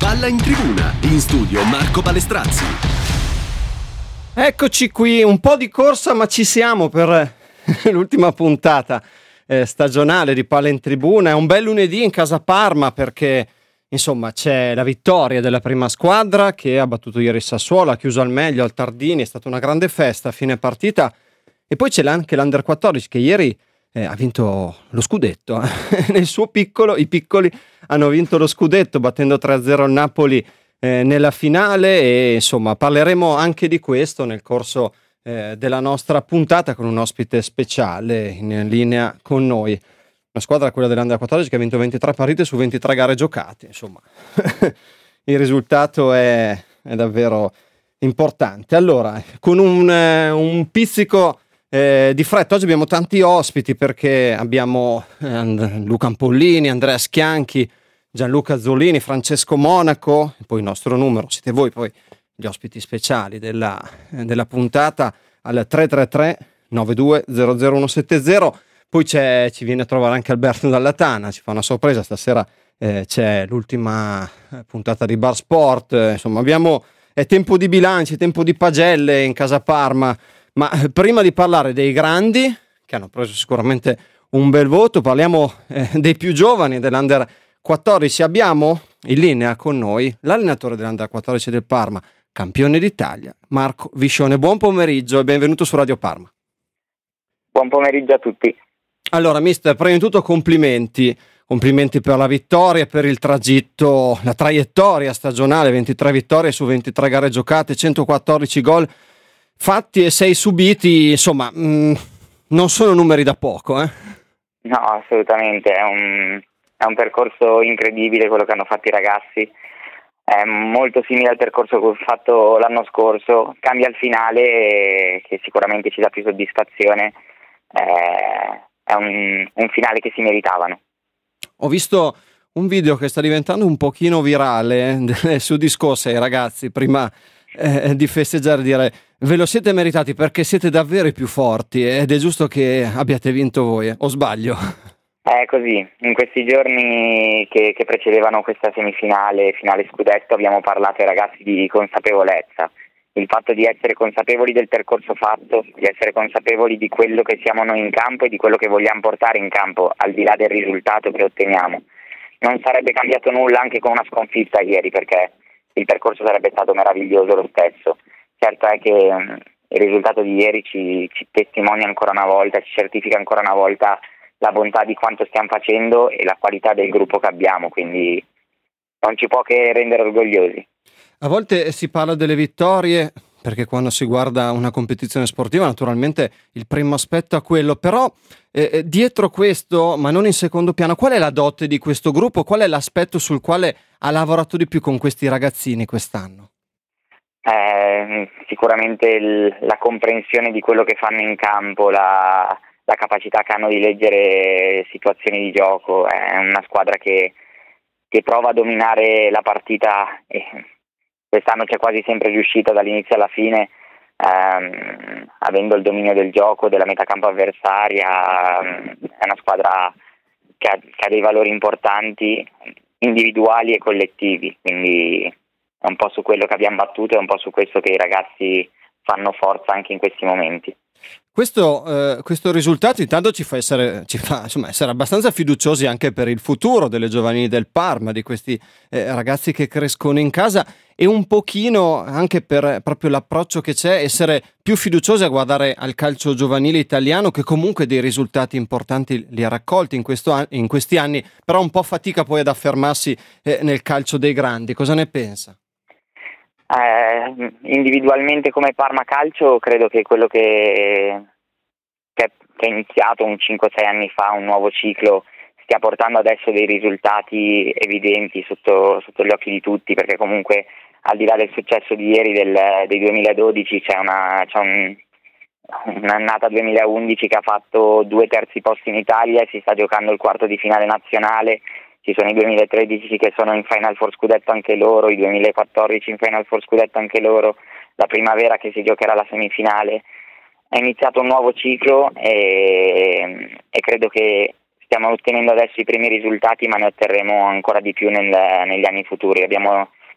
Palla in tribuna, in studio Marco Palestrazzi. Eccoci qui, un po' di corsa ma ci siamo per l'ultima puntata stagionale di Palla in tribuna. È un bel lunedì in casa Parma perché insomma c'è la vittoria della prima squadra che ha battuto ieri Sassuolo, ha chiuso al meglio al Tardini, è stata una grande festa a fine partita, e poi c'è anche l'Under 14 che ieri ha vinto lo scudetto. Nel suo piccolo i piccoli hanno vinto lo scudetto battendo 3-0 il Napoli nella finale, e insomma parleremo anche di questo nel corso della nostra puntata con un ospite speciale in linea con noi. Una squadra, quella dell'Under 14, che ha vinto 23 partite su 23 gare giocate, insomma il risultato è davvero importante. Allora, con un pizzico di fretta, oggi abbiamo tanti ospiti perché abbiamo Luca Ampollini, Andrea Schianchi, Gianluca Zolini, Francesco Monaco, e poi il nostro numero, siete voi poi gli ospiti speciali della puntata al 333 92 00170. Poi ci viene a trovare anche Alberto Dallatana, ci fa una sorpresa stasera, c'è l'ultima puntata di Bar Sport, insomma è tempo di bilanci, tempo di pagelle in casa Parma. Ma prima di parlare dei grandi, che hanno preso sicuramente un bel voto, parliamo dei più giovani dell'Under 14. Abbiamo in linea con noi l'allenatore dell'Under 14 del Parma, campione d'Italia, Marco Viscione. Buon pomeriggio e benvenuto su Radio Parma. Buon pomeriggio a tutti. Allora, mister, prima di tutto complimenti per la vittoria, per il tragitto, la traiettoria stagionale, 23 vittorie su 23 gare giocate, 114 gol fatti e 6 subiti, insomma, non sono numeri da poco, eh? No, assolutamente, è un percorso incredibile quello che hanno fatto i ragazzi, è molto simile al percorso che ho fatto l'anno scorso, cambia il finale che sicuramente ci dà più soddisfazione, è un finale che si meritavano. Ho visto un video che sta diventando un pochino virale su discorsi ai ragazzi prima di festeggiare, dire ve lo siete meritati perché siete davvero i più forti ed è giusto che abbiate vinto voi, o sbaglio? È così, in questi giorni che precedevano questa finale scudetto abbiamo parlato ai ragazzi di consapevolezza, il fatto di essere consapevoli del percorso fatto, di essere consapevoli di quello che siamo noi in campo e di quello che vogliamo portare in campo al di là del risultato che otteniamo. Non sarebbe cambiato nulla anche con una sconfitta ieri perché il percorso sarebbe stato meraviglioso lo stesso. Certo è che il risultato di ieri ci testimonia ancora una volta, ci certifica ancora una volta la bontà di quanto stiamo facendo e la qualità del gruppo che abbiamo, quindi non ci può che rendere orgogliosi. A volte si parla delle vittorie perché quando si guarda una competizione sportiva naturalmente il primo aspetto è quello, però dietro questo, ma non in secondo piano, qual è la dote di questo gruppo? Qual è l'aspetto sul quale ha lavorato di più con questi ragazzini quest'anno? Sicuramente la comprensione di quello che fanno in campo, la capacità che hanno di leggere situazioni di gioco. È una squadra che prova a dominare la partita e quest'anno c'è quasi sempre riuscita dall'inizio alla fine, avendo il dominio del gioco, della metacampo avversaria. È una squadra che ha dei valori importanti individuali e collettivi, quindi è un po' su quello che abbiamo battuto e è un po' su questo che i ragazzi fanno forza anche in questi momenti. Questo risultato intanto ci fa essere abbastanza fiduciosi anche per il futuro delle giovanili del Parma, di questi ragazzi che crescono in casa, e un pochino anche per proprio l'approccio che c'è, essere più fiduciosi a guardare al calcio giovanile italiano, che comunque dei risultati importanti li ha raccolti in questi anni, però un po' fatica poi ad affermarsi nel calcio dei grandi. Cosa ne pensa? Individualmente come Parma Calcio credo che quello che è iniziato un 5-6 anni fa, un nuovo ciclo, stia portando adesso dei risultati evidenti sotto gli occhi di tutti, perché comunque al di là del successo di ieri dei 2012 c'è un'annata 2011 che ha fatto 2 terzi posti in Italia e si sta giocando il quarto di finale nazionale. Ci sono i 2013 che sono in Final Four scudetto anche loro, i 2014 in Final Four scudetto anche loro, la primavera che si giocherà la semifinale. È iniziato un nuovo ciclo e credo che stiamo ottenendo adesso i primi risultati, ma ne otterremo ancora di più negli anni futuri. Abbiamo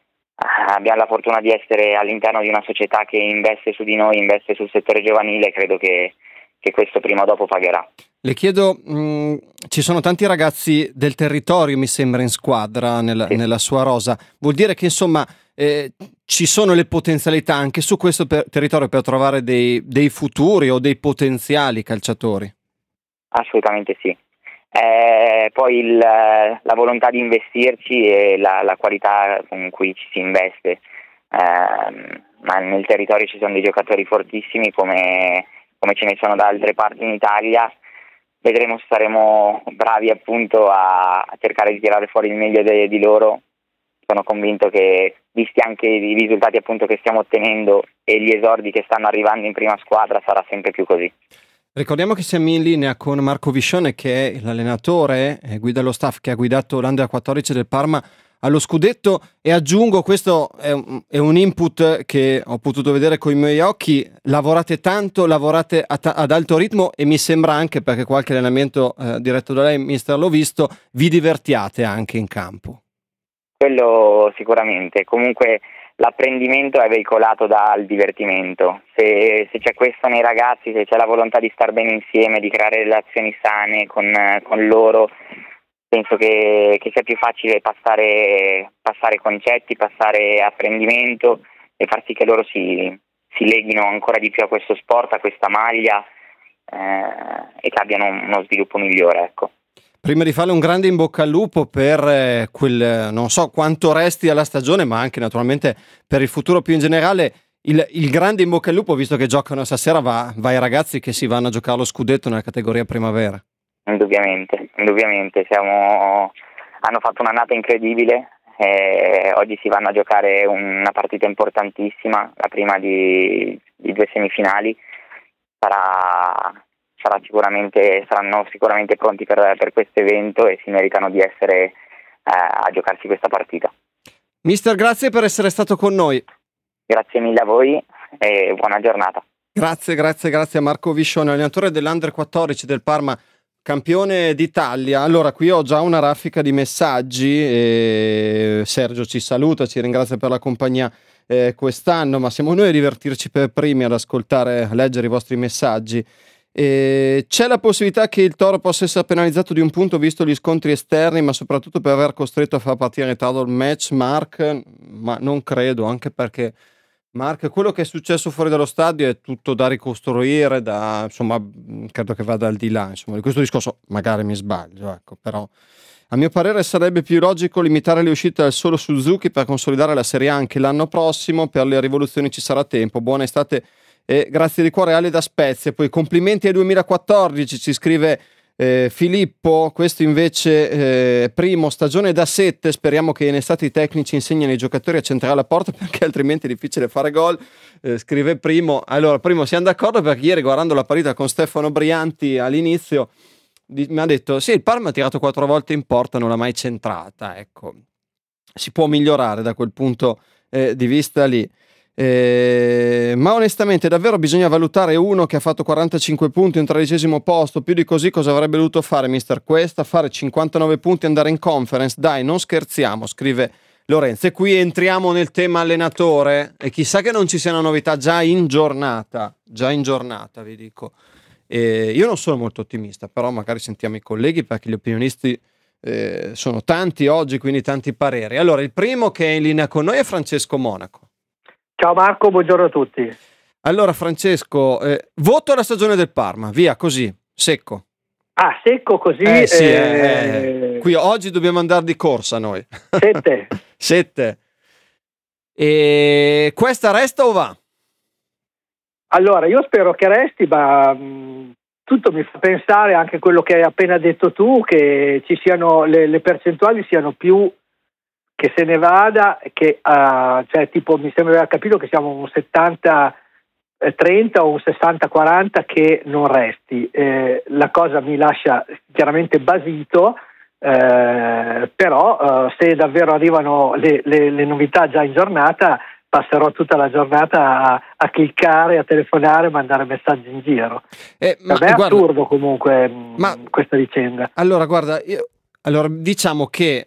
abbiamo la fortuna di essere all'interno di una società che investe su di noi, investe sul settore giovanile, e credo che questo prima o dopo pagherà. Le chiedo, ci sono tanti ragazzi del territorio, mi sembra, in squadra nella sua rosa. Vuol dire che insomma ci sono le potenzialità anche su questo territorio per trovare dei futuri o dei potenziali calciatori? Assolutamente sì. Poi la volontà di investirci e la qualità con cui ci si investe, ma nel territorio ci sono dei giocatori fortissimi come ce ne sono da altre parti in Italia. Vedremo se saremo bravi appunto a cercare di tirare fuori il meglio di loro. Sono convinto che, visti anche i risultati appunto che stiamo ottenendo e gli esordi che stanno arrivando in prima squadra, sarà sempre più così. Ricordiamo che siamo in linea con Marco Viscione, che è l'allenatore, guida lo staff che ha guidato l'Under 14 del Parma allo scudetto, e aggiungo, questo è un input che ho potuto vedere con i miei occhi: lavorate tanto, lavorate ad alto ritmo, e mi sembra anche, perché qualche allenamento diretto da lei, mister, l'ho visto, vi divertiate anche in campo. Quello sicuramente. Comunque l'apprendimento è veicolato dal divertimento. Se c'è questo nei ragazzi, se c'è la volontà di star bene insieme, di creare relazioni sane con loro, penso che sia più facile passare concetti, passare apprendimento e far sì che loro si leghino ancora di più a questo sport, a questa maglia, e che abbiano uno sviluppo migliore, ecco. Prima di farle un grande in bocca al lupo per quel, non so quanto resti alla stagione, ma anche naturalmente per il futuro più in generale, il grande in bocca al lupo, visto che giocano stasera, va ai ragazzi che si vanno a giocare lo scudetto nella categoria primavera. Indubbiamente. Hanno fatto un'annata incredibile, oggi si vanno a giocare una partita importantissima, la prima di 2 semifinali. Saranno sicuramente pronti per questo evento e si meritano di essere a giocarsi questa partita. Mister, grazie per essere stato con noi. Grazie mille a voi e buona giornata. Grazie a Marco Viscione, allenatore dell'Under 14 del Parma, campione d'Italia. Allora, qui ho già una raffica di messaggi e Sergio ci saluta, ci ringrazia per la compagnia quest'anno, ma siamo noi a divertirci per primi ad ascoltare, a leggere i vostri messaggi. C'è la possibilità che il Toro possa essere penalizzato di un punto visto gli scontri esterni, ma soprattutto per aver costretto a far partire in ritardo il match, Mark? Ma non credo, anche perché Mark, quello che è successo fuori dallo stadio è tutto da ricostruire, insomma, credo che vada al di là, insomma, di questo discorso. Magari mi sbaglio, ecco, però a mio parere sarebbe più logico limitare le uscite al solo Suzuki per consolidare la Serie A anche l'anno prossimo. Per le rivoluzioni ci sarà tempo. Buona estate e grazie di cuore, Ale da Spezia. Poi complimenti ai 2014, ci scrive Filippo. Questo invece primo stagione da 7, speriamo che in estate i tecnici insegnino ai giocatori a centrare la porta, perché altrimenti è difficile fare gol, scrive Primo. Allora, Primo, siamo d'accordo, perché ieri, guardando la partita con Stefano Brianti all'inizio, mi ha detto sì, il Parma ha tirato 4 volte in porta, non l'ha mai centrata. Ecco, si può migliorare da quel punto di vista lì. Ma onestamente davvero bisogna valutare uno che ha fatto 45 punti, un 13° posto. Più di così cosa avrebbe dovuto fare mister Cuesta? Fare 59 punti e andare in Conference? Dai, non scherziamo, scrive Lorenzo. E qui entriamo nel tema allenatore, e chissà che non ci sia una novità già in giornata, vi dico. Io non sono molto ottimista, però magari sentiamo i colleghi, perché gli opinionisti sono tanti oggi, quindi tanti pareri. Allora, il primo che è in linea con noi è Francesco Monaco. Ciao Marco, buongiorno a tutti. Allora Francesco, voto alla stagione del Parma, via così, secco. Ah, secco così? Sì, qui oggi dobbiamo andare di corsa noi. 7. 7. E questa resta o va? Allora, io spero che resti, ma tutto mi fa pensare anche quello che hai appena detto tu, che ci siano le percentuali siano più che se ne vada, che cioè tipo mi sembra aver capito che siamo un 70-30 o un 60-40 che non resti. La cosa mi lascia chiaramente basito, però se davvero arrivano le novità già in giornata, passerò tutta la giornata a cliccare, a telefonare, a mandare messaggi in giro. Per me è assurdo comunque questa vicenda. Allora guarda, allora diciamo che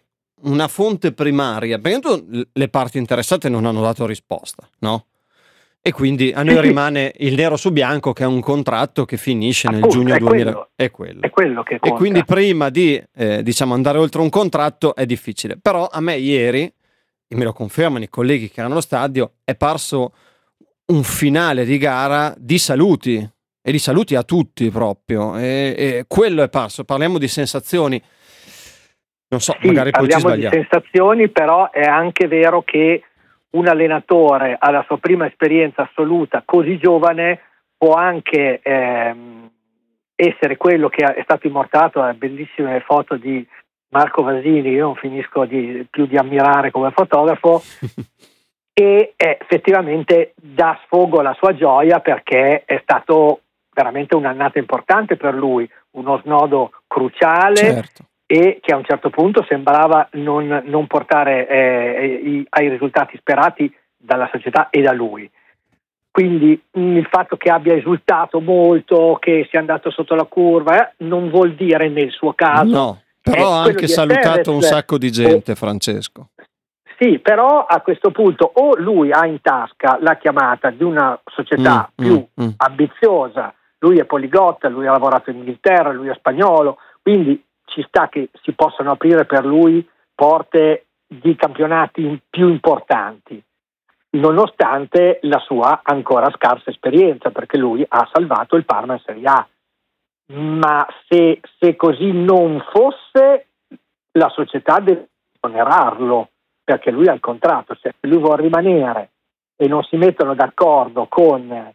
una fonte primaria, perché le parti interessate non hanno dato risposta, no? E quindi a noi rimane il nero su bianco che è un contratto che finisce nel giugno 2000. È quello che conta. E quindi prima di andare oltre un contratto è difficile. Però a me ieri, e me lo confermano i colleghi che erano allo stadio, è parso un finale di gara di saluti, e di saluti a tutti proprio, e quello è parso. Parliamo di sensazioni, non so, sì, magari poi ci sbagliamo. Parliamo di sensazioni, però è anche vero che un allenatore alla sua prima esperienza assoluta così giovane può anche essere quello che è stato immortalato dalle bellissime foto di Marco Vasini, io non finisco più di ammirare come fotografo, e effettivamente dà sfogo alla sua gioia perché è stato veramente un'annata importante per lui, uno snodo cruciale. Certo. E che a un certo punto sembrava non portare ai risultati sperati dalla società e da lui. Quindi il fatto che abbia esultato molto, che sia andato sotto la curva, non vuol dire nel suo caso. No, però ha anche salutato un sacco di gente, Francesco. Sì, però a questo punto o lui ha in tasca la chiamata di una società più ambiziosa, lui è poliglotta, lui ha lavorato in Inghilterra, lui è spagnolo, quindi ci sta che si possano aprire per lui porte di campionati più importanti, nonostante la sua ancora scarsa esperienza, perché lui ha salvato il Parma in Serie A. Ma se così non fosse, la società deve onerarlo, perché lui ha il contratto. Se lui vuole rimanere e non si mettono d'accordo con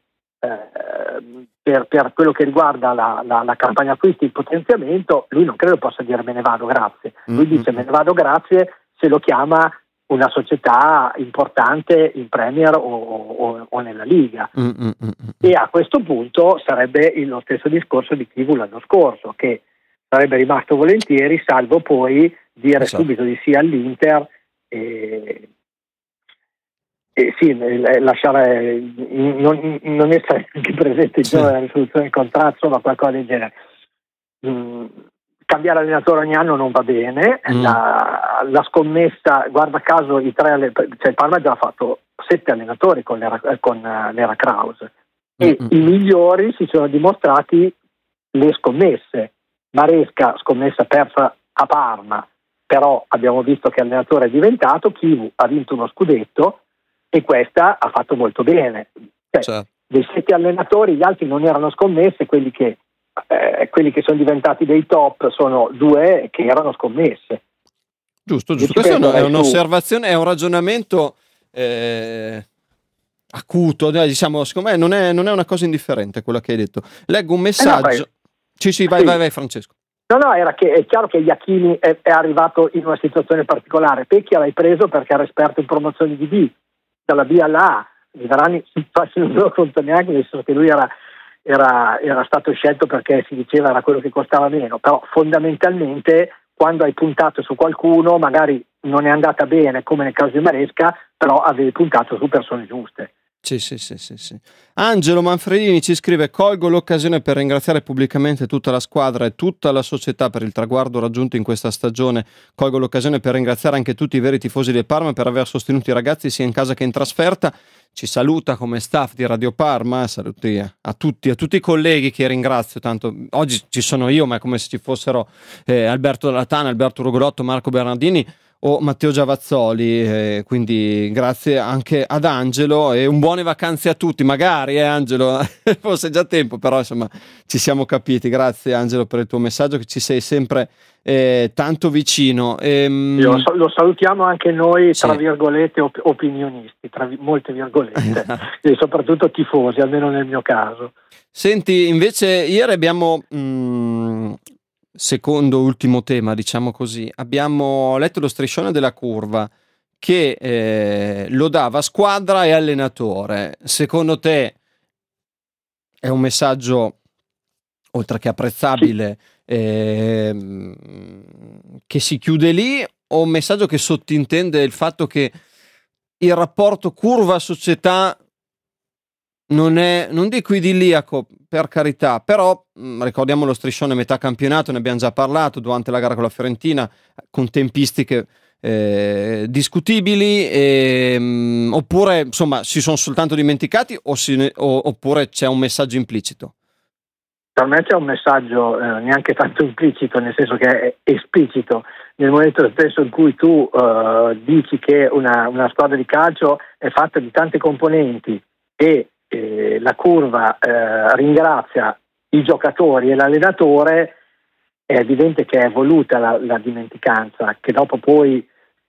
per quello che riguarda la campagna acquisti, il potenziamento, lui non credo possa dire me ne vado, grazie. Lui dice me ne vado, grazie, se lo chiama una società importante in Premier o nella Liga. E a questo punto sarebbe lo stesso discorso di Chivu l'anno scorso, che sarebbe rimasto volentieri, salvo poi dire subito di sì all'Inter e sì, lasciare non essere anche presente in nella risoluzione del contratto, ma qualcosa del genere. Cambiare allenatore ogni anno non va bene. La scommessa, guarda caso, il Parma ha già fatto 7 allenatori con l'era Kraus e i migliori si sono dimostrati le scommesse. Maresca, scommessa persa a Parma, però abbiamo visto che allenatore è diventato. Chivu ha vinto uno scudetto e questa ha fatto molto bene. Dei 7 allenatori, gli altri non erano scommesse, quelli che sono diventati dei top sono 2 che erano scommesse. Giusto. Questa è un'osservazione, è un ragionamento acuto, diciamo, secondo me non è una cosa indifferente quella che hai detto. Leggo un messaggio. Vai Francesco. No, era che è chiaro che Iachini è arrivato in una situazione particolare. Pecchia l'hai preso perché era esperto in promozioni di B, dalla B alla A. I Varani non lo conto neanche, nel senso che lui era stato scelto perché si diceva era quello che costava meno, però fondamentalmente quando hai puntato su qualcuno magari non è andata bene come nel caso di Maresca, però avevi puntato su persone giuste. Sì. Angelo Manfredini ci scrive: colgo l'occasione per ringraziare pubblicamente tutta la squadra e tutta la società per il traguardo raggiunto in questa stagione. Colgo l'occasione per ringraziare anche tutti i veri tifosi del Parma per aver sostenuto i ragazzi sia in casa che in trasferta. Ci saluta come staff di Radio Parma, saluti a tutti i colleghi che ringrazio tanto. Oggi ci sono io, ma è come se ci fossero Alberto Latana, Alberto Rugolotto, Marco Bernardini o Matteo Giavazzoli, quindi grazie anche ad Angelo e un buone vacanze a tutti, magari Angelo, forse già tempo, però insomma ci siamo capiti. Grazie Angelo per il tuo messaggio, che ci sei sempre tanto vicino. Lo salutiamo anche noi, tra virgolette opinionisti, tra molte virgolette, e soprattutto tifosi, almeno nel mio caso. Senti, invece ieri abbiamo secondo ultimo tema, diciamo così, abbiamo letto lo striscione della curva che lodava squadra e allenatore. Secondo te è un messaggio, oltre che apprezzabile, che si chiude lì, o un messaggio che sottintende il fatto che il rapporto curva-società non dico idilliaco, per carità, però ricordiamo lo striscione metà campionato, ne abbiamo già parlato durante la gara con la Fiorentina, con tempistiche discutibili, oppure insomma si sono soltanto dimenticati oppure c'è un messaggio implicito? Per me c'è un messaggio neanche tanto implicito, nel senso che è esplicito. Nel momento stesso in cui tu dici che una squadra di calcio è fatta di tante componenti e la curva ringrazia i giocatori e l'allenatore, è evidente che è voluta la dimenticanza, che dopo poi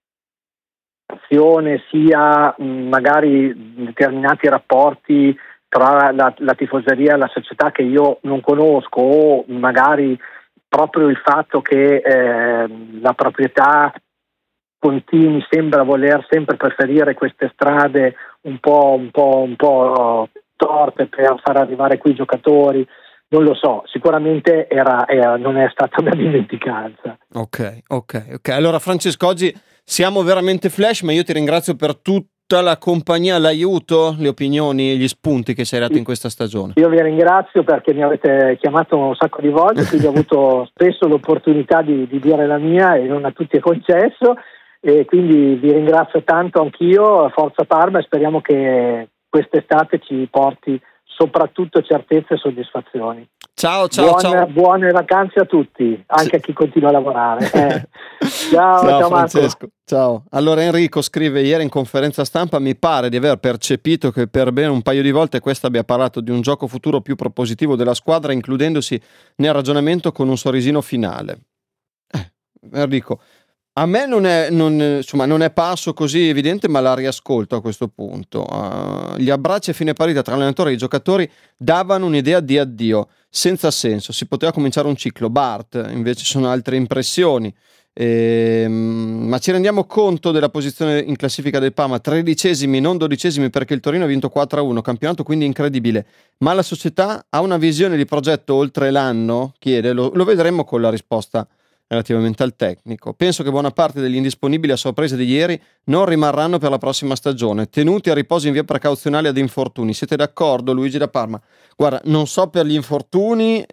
sia magari determinati rapporti tra la tifoseria e la società che io non conosco, o magari proprio il fatto che la proprietà continui, sembra voler sempre preferire queste strade un po' torte per far arrivare qui i giocatori. Non lo so, sicuramente non è stata una dimenticanza. Ok. Allora Francesco, oggi siamo veramente flash, ma io ti ringrazio per tutta la compagnia, l'aiuto, le opinioni e gli spunti che sei dato in questa stagione. Io vi ringrazio perché mi avete chiamato un sacco di volte, quindi ho avuto spesso l'opportunità di dire la mia e non a tutti è concesso, e quindi vi ringrazio tanto anch'io, Forza Parma, e speriamo che quest'estate ci porti soprattutto certezze e soddisfazioni. Ciao. Buone vacanze a tutti, anche a chi continua a lavorare. Ciao Francesco. Ciao. Allora Enrico scrive: ieri in conferenza stampa mi pare di aver percepito che per bene un paio di volte questa abbia parlato di un gioco futuro più propositivo della squadra, includendosi nel ragionamento con un sorrisino finale. Enrico, a me non è parso così evidente, ma la riascolto a questo punto. Gli abbracci a fine partita tra allenatore e i giocatori davano un'idea di addio senza senso, si poteva cominciare un ciclo. Bart invece sono altre impressioni, ma ci rendiamo conto della posizione in classifica del Parma, 13esimi non 12esimi, perché il Torino ha vinto 4-1, campionato quindi incredibile, ma la società ha una visione di progetto oltre l'anno? Chiede, lo vedremo con la risposta relativamente al tecnico. Penso che buona parte degli indisponibili a sorpresa di ieri non rimarranno per la prossima stagione, tenuti a riposo in via precauzionale ad infortuni. Siete d'accordo, Luigi da Parma? Guarda, non so per gli infortuni,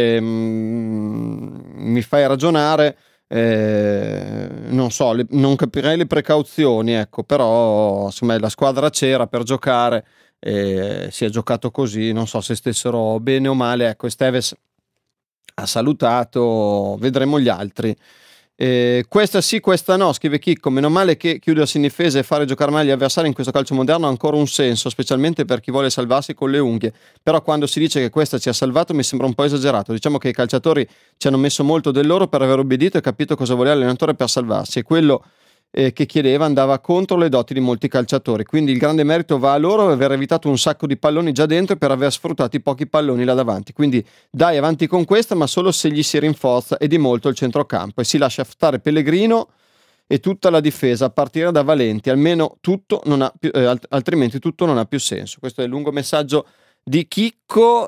mi fai ragionare, non so, non capirei le precauzioni, ecco, però insomma la squadra c'era per giocare, si è giocato così, non so se stessero bene o male, ecco. Esteves ha salutato, vedremo gli altri. Questa sì, questa no, scrive Chicco. Meno male che chiudersi in difesa e fare giocare male gli avversari in questo calcio moderno ha ancora un senso, specialmente per chi vuole salvarsi con le unghie. Però quando si dice che questa ci ha salvato mi sembra un po' esagerato. Diciamo che i calciatori ci hanno messo molto del loro per aver obbedito e capito cosa voleva l'allenatore per salvarsi, e quello che chiedeva andava contro le doti di molti calciatori, quindi il grande merito va a loro per aver evitato un sacco di palloni già dentro e per aver sfruttato i pochi palloni là davanti. Quindi dai avanti con questa, ma solo se gli si rinforza e di molto il centrocampo e si lascia stare Pellegrino e tutta la difesa a partire da Valenti, almeno tutto non ha più, altrimenti tutto non ha più senso. Questo è il lungo messaggio di Chicco.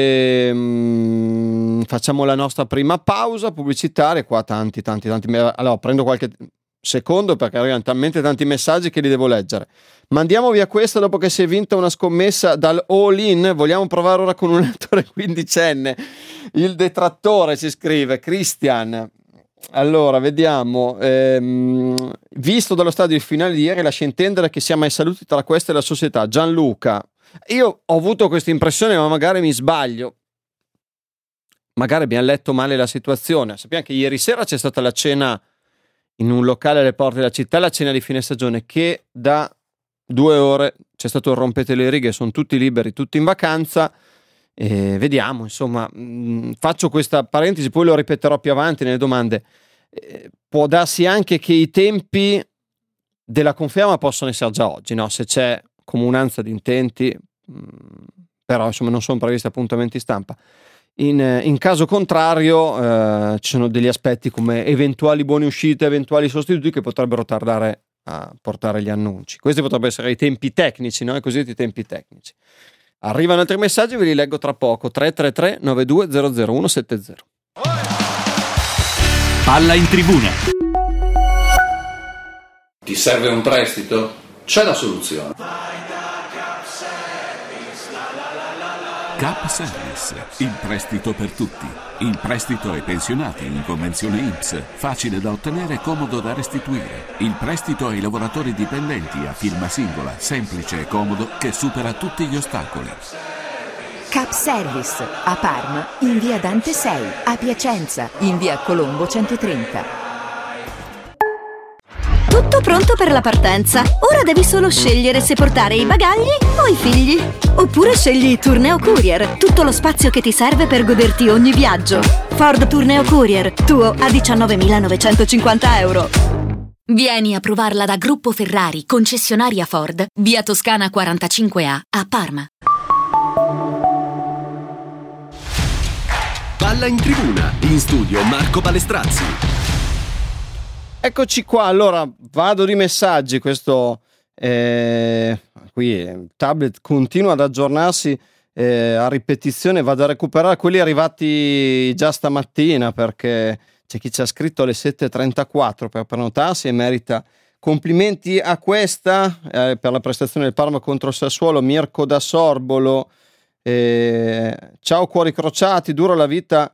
Facciamo la nostra prima pausa pubblicitaria. Qua tanti. Allora prendo qualche secondo perché arrivano talmente tanti messaggi che li devo leggere. Mandiamo via questa dopo che si è vinta una scommessa dal all-in. Vogliamo provare ora con un allenatore quindicenne? Il detrattore ci scrive Christian. Allora vediamo, visto dallo stadio finale di ieri lascia intendere che siamo ai saluti tra questa e la società. Gianluca, io ho avuto questa impressione, ma magari mi sbaglio, magari abbiamo letto male la situazione. Sappiamo che ieri sera c'è stata la cena in un locale alle porte della città, la cena di fine stagione, che da 2 ore c'è stato il rompete le righe, sono tutti liberi, tutti in vacanza, e vediamo, insomma, faccio questa parentesi, poi lo ripeterò più avanti nelle domande. Può darsi anche che i tempi della conferma possono essere già oggi, no? Se c'è comunanza di intenti, però insomma non sono previsti appuntamenti stampa. In caso contrario ci sono degli aspetti come eventuali buone uscite, eventuali sostituti che potrebbero tardare a portare gli annunci. Questi potrebbero essere i tempi tecnici, no? I cosiddetti tempi tecnici. Arrivano altri messaggi, ve li leggo tra poco. 333 9200 170. Palla in tribuna. Ti serve un prestito? C'è la soluzione. Cap Service, il prestito per tutti. Il prestito ai pensionati in convenzione INPS, facile da ottenere e comodo da restituire. Il prestito ai lavoratori dipendenti a firma singola, semplice e comodo, che supera tutti gli ostacoli. Cap Service, a Parma, in via Dante 6, a Piacenza, in via Colombo 130. Tutto pronto per la partenza. Ora devi solo scegliere se portare i bagagli o i figli. Oppure scegli Tourneo Courier, tutto lo spazio che ti serve per goderti ogni viaggio. Ford Tourneo Courier, tuo a 19.950 euro. Vieni a provarla da Gruppo Ferrari, concessionaria Ford, via Toscana 45A, a Parma. Palla in tribuna, in studio Marco Balestrazzi. Eccoci qua, allora vado di messaggi, questo qui il tablet continua ad aggiornarsi a ripetizione, vado a recuperare quelli arrivati già stamattina perché c'è chi ci ha scritto alle 7.34 per prenotarsi e merita complimenti a questa per la prestazione del Parma contro il Sassuolo. Mirko da Sorbolo, ciao cuori crociati, dura la vita.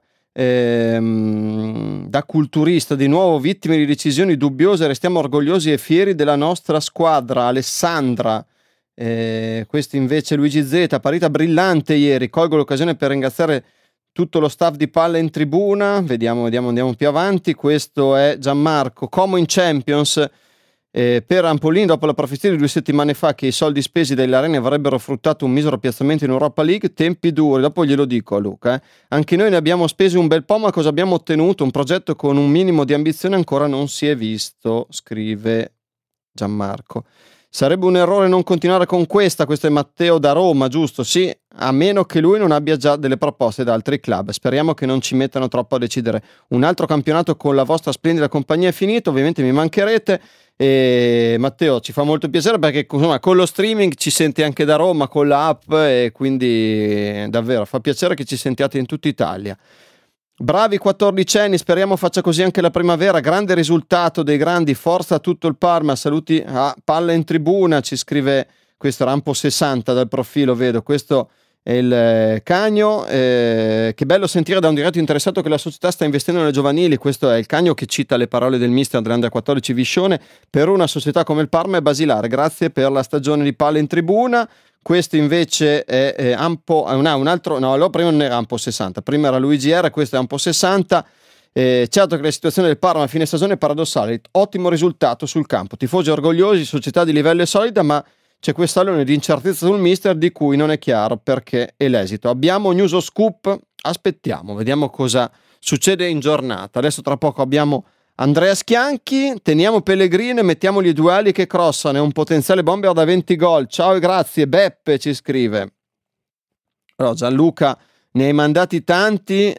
Da culturista, di nuovo vittime di decisioni dubbiose, restiamo orgogliosi e fieri della nostra squadra. Alessandra, questo invece Luigi Z, partita brillante ieri, colgo l'occasione per ringraziare tutto lo staff di Palla in Tribuna. Vediamo, andiamo più avanti. Questo è Gianmarco, Como in Champions. Per Ampolini, dopo la profezia di 2 settimane fa che i soldi spesi dall'Arena avrebbero fruttato un misero piazzamento in Europa League, tempi duri, dopo glielo dico a Luca. Anche noi ne abbiamo spesi un bel po', ma cosa abbiamo ottenuto? Un progetto con un minimo di ambizione ancora non si è visto, scrive Gianmarco. Sarebbe un errore non continuare con questa. Questo è Matteo da Roma, giusto? Sì, a meno che lui non abbia già delle proposte da altri club. Speriamo che non ci mettano troppo a decidere. Un altro campionato con la vostra splendida compagnia è finito, ovviamente mi mancherete. E Matteo, ci fa molto piacere perché insomma, con lo streaming ci senti anche da Roma, con l'app, e quindi davvero fa piacere che ci sentiate in tutta Italia. Bravi 14enni, speriamo faccia così anche la primavera. Grande risultato dei grandi, forza a tutto il Parma. Saluti a Palla in Tribuna, ci scrive questo Rampo 60 dal profilo, vedo. Questo è il Cagno. Che bello sentire da un diretto interessato che la società sta investendo nelle giovanili. Questo è il Cagno che cita le parole del mister dell'Under 14 Viscione. Per una società come il Parma è basilare. Grazie per la stagione di Palla in Tribuna. Questo invece è Ampo, un altro, no, allora prima non era Ampo 60, prima era Luigi R, questo è Ampo 60. Certo che la situazione del Parma a fine stagione è paradossale, ottimo risultato sul campo, tifosi orgogliosi, società di livello solida, ma c'è questo alone di incertezza sul mister di cui non è chiaro perché è l'esito. Abbiamo news o scoop? Aspettiamo, vediamo cosa succede in giornata. Adesso tra poco abbiamo Andrea Schianchi, teniamo Pellegrini e mettiamogli i duelli che crossano, è un potenziale bomber da 20 gol. Ciao e grazie. Beppe ci scrive. Allora, Gianluca, ne hai mandati tanti,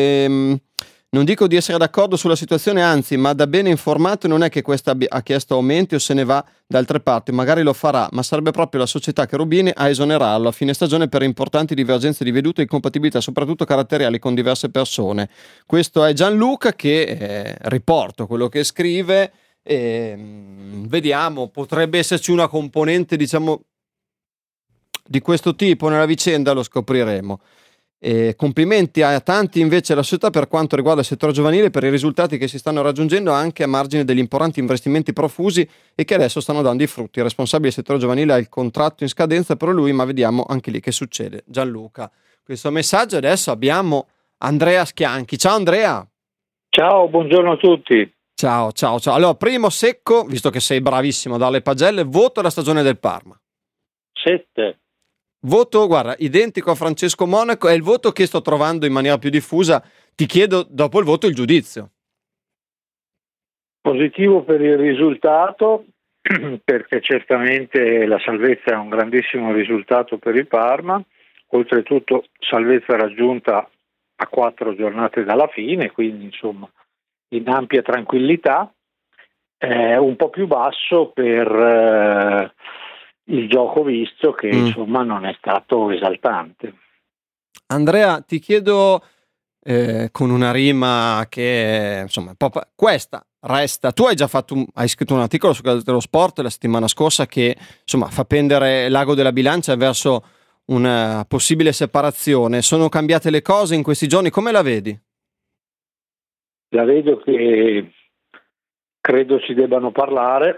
non dico di essere d'accordo sulla situazione, anzi, ma da bene informato non è che questa ha chiesto aumenti o se ne va da altre parti, magari lo farà, ma sarebbe proprio la società Cherubini a esonerarlo a fine stagione per importanti divergenze di vedute e incompatibilità, soprattutto caratteriali con diverse persone. Questo è Gianluca che riporto quello che scrive, vediamo, potrebbe esserci una componente, diciamo, di questo tipo nella vicenda, lo scopriremo. Complimenti a tanti invece alla società per quanto riguarda il settore giovanile per i risultati che si stanno raggiungendo anche a margine degli importanti investimenti profusi e che adesso stanno dando i frutti. Il responsabile del settore giovanile ha il contratto in scadenza per lui, ma vediamo anche lì che succede. Gianluca, questo messaggio. Adesso abbiamo Andrea Schianchi. Ciao Andrea. Ciao, buongiorno a tutti. Ciao. Allora, primo secco, visto che sei bravissimo a dare le pagelle, voto alla stagione del Parma. 7. Voto, guarda, identico a Francesco Monaco, è il voto che sto trovando in maniera più diffusa. Ti chiedo dopo il voto il giudizio. Positivo per il risultato, perché certamente la salvezza è un grandissimo risultato per il Parma, oltretutto salvezza raggiunta a 4 giornate dalla fine, quindi insomma in ampia tranquillità. Un po' più basso per il gioco visto che insomma non è stato esaltante. Andrea, ti chiedo con una rima che insomma questa resta. Tu hai già hai scritto un articolo su Gazzetta dello Sport la settimana scorsa che insomma fa pendere l'ago della bilancia verso una possibile separazione. Sono cambiate le cose in questi giorni, come la vedi? La vedo che credo ci debbano parlare,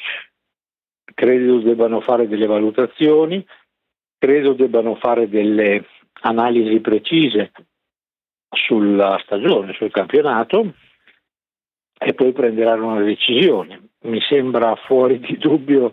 credo debbano fare delle valutazioni, credo debbano fare delle analisi precise sulla stagione, sul campionato, e poi prenderanno una decisione. Mi sembra fuori di dubbio,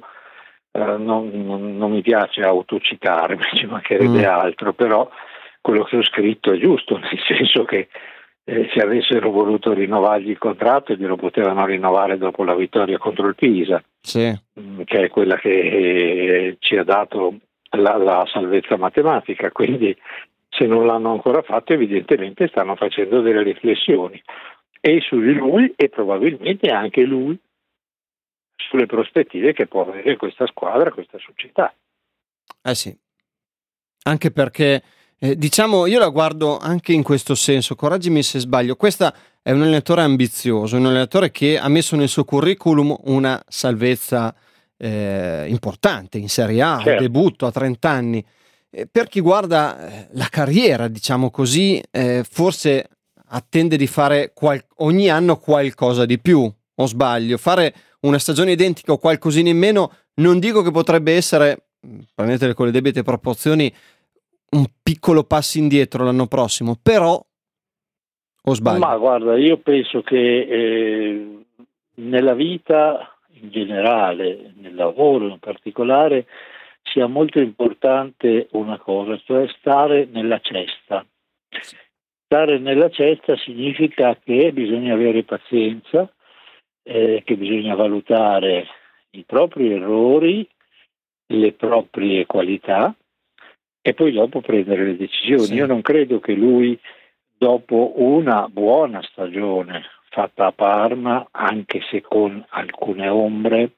non mi piace autocitare, ci mancherebbe altro, però quello che ho scritto è giusto, nel senso che se avessero voluto rinnovargli il contratto glielo potevano rinnovare dopo la vittoria contro il Pisa, sì, che è quella che ci ha dato la salvezza matematica. Quindi se non l'hanno ancora fatto, evidentemente stanno facendo delle riflessioni e su di lui, e probabilmente anche lui sulle prospettive che può avere questa squadra, questa società. Sì, anche perché diciamo, io la guardo anche in questo senso, correggimi se sbaglio, questa è un allenatore ambizioso, un allenatore che ha messo nel suo curriculum una salvezza importante in Serie A, certo. Debutto a 30 anni. Per chi guarda la carriera, diciamo così, forse attende di fare ogni anno qualcosa di più, o sbaglio? Fare una stagione identica o qualcosina in meno, non dico che potrebbe essere, prendetele con le debite proporzioni, un piccolo passo indietro l'anno prossimo, però o sbaglio? Ma guarda, io penso che nella vita in generale, nel lavoro in particolare, sia molto importante una cosa, cioè stare nella cesta. Stare nella cesta significa che bisogna avere pazienza, che bisogna valutare i propri errori, le proprie qualità, e poi dopo prendere le decisioni. Sì. Io non credo che lui, dopo una buona stagione fatta a Parma, anche se con alcune ombre,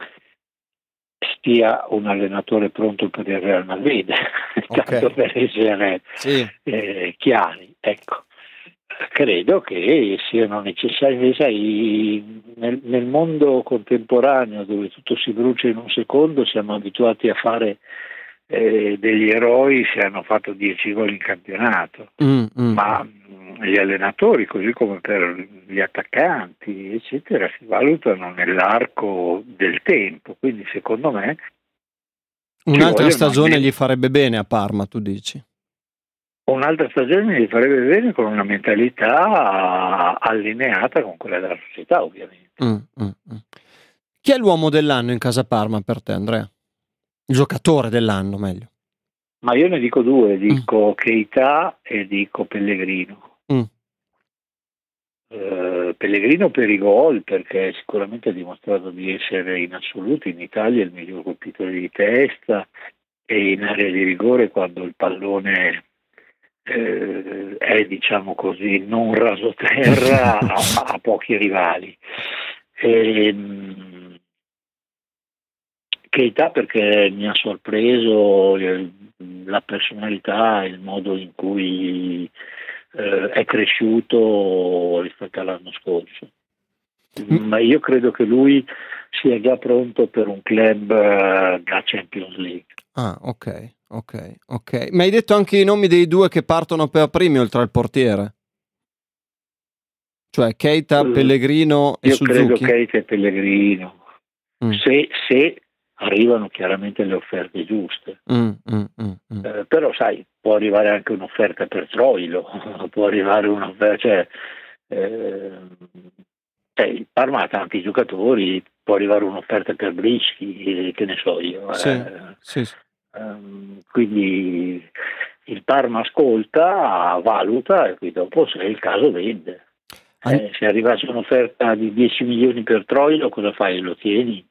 sia un allenatore pronto per il Real Madrid, tanto per essere chiari. Ecco, credo che siano necessari, sai, nel mondo contemporaneo dove tutto si brucia in un secondo, siamo abituati a fare degli eroi se hanno fatto 10 gol in campionato, ma gli allenatori, così come per gli attaccanti eccetera, si valutano nell'arco del tempo, quindi secondo me un'altra stagione gli farebbe bene a Parma, tu dici? Un'altra stagione gli farebbe bene, con una mentalità allineata con quella della società, ovviamente. Chi è l'uomo dell'anno in casa Parma per te, Andrea? Il giocatore dell'anno, meglio. Ma io ne dico due, dico Keita e dico Pellegrino. Pellegrino per i gol, perché sicuramente ha dimostrato di essere in assoluto in Italia il miglior colpitore di testa, e in area di rigore quando il pallone è, diciamo così, non rasoterra a pochi rivali. Keita perché mi ha sorpreso la personalità, il modo in cui è cresciuto rispetto all'anno scorso. Ma io credo che lui sia già pronto per un club da Champions League. Ah, ok. Ma hai detto anche i nomi dei due che partono per primi oltre al portiere? Cioè Keita, Pellegrino e Suzuki? Io credo Keita e Pellegrino. Se arrivano chiaramente le offerte giuste. Però sai, può arrivare anche un'offerta per Troilo, può arrivare un'offerta, il Parma ha tanti giocatori, può arrivare un'offerta per Brischi, che ne so io. Sì. Quindi il Parma ascolta, valuta, e poi dopo, se è il caso, vende. Se arrivasse un'offerta di 10 milioni per Troilo, cosa fai? Lo tieni?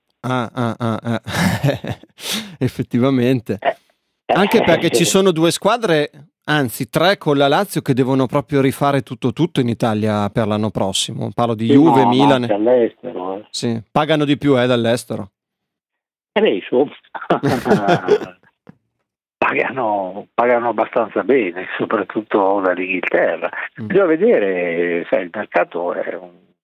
Effettivamente. Anche perché ci sono due squadre, anzi 3 con la Lazio, che devono proprio rifare tutto in Italia per l'anno prossimo. Parlo di Juve, Milan. Anche all'estero. Sì, pagano di più dall'estero. Pagano abbastanza bene, soprattutto dall'Inghilterra. Bisogna vedere, sai, il mercato è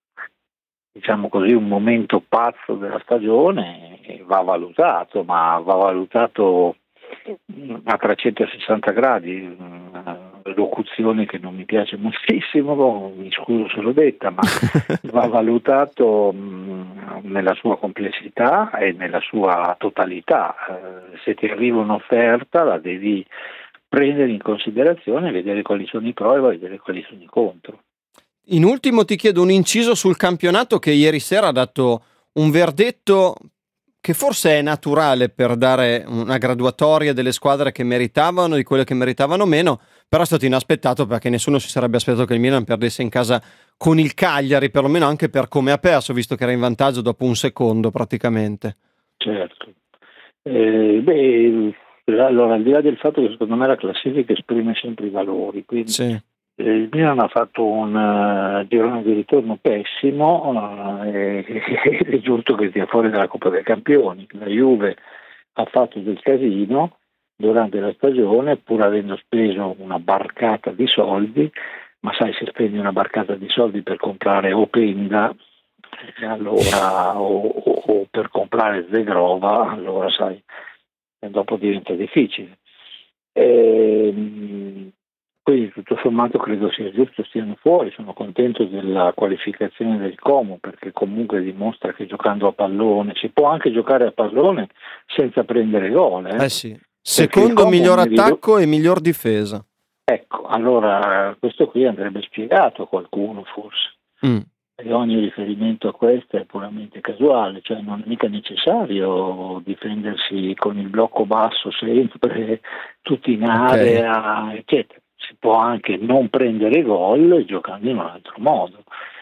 un momento pazzo della stagione, e va valutato a 360 gradi, locuzione che non mi piace moltissimo, mi scuso se l'ho detta, ma va valutato nella sua complessità e nella sua totalità. Se ti arriva un'offerta la devi prendere in considerazione, vedere quali sono i pro e vedere quali sono i contro. In ultimo ti chiedo un inciso sul campionato, che ieri sera ha dato un verdetto che forse è naturale per dare una graduatoria delle squadre che meritavano, di quelle che meritavano meno, però è stato inaspettato, perché nessuno si sarebbe aspettato che il Milan perdesse in casa con il Cagliari, perlomeno anche per come ha perso, visto che era in vantaggio dopo un secondo praticamente. Certo. Allora, al di là del fatto che secondo me la classifica esprime sempre i valori, quindi sì. Il Milan ha fatto un girone di ritorno pessimo, è giusto che stia fuori dalla Coppa dei Campioni. La Juve ha fatto del casino durante la stagione, pur avendo speso una barcata di soldi, ma sai, se spendi una barcata di soldi per comprare Openda, allora, o per comprare Zegrova, allora sai, dopo diventa difficile. Quindi tutto sommato credo sia giusto stiano fuori. Sono contento della qualificazione del Como, perché comunque dimostra che giocando a pallone si può anche giocare a pallone senza prendere gol. Sì. Secondo miglior attacco e miglior difesa. Ecco, allora questo qui andrebbe spiegato a qualcuno forse. E ogni riferimento a questo è puramente casuale, cioè non è mica necessario difendersi con il blocco basso sempre, tutti in area, eccetera. Si può anche non prendere gol giocando in un altro modo.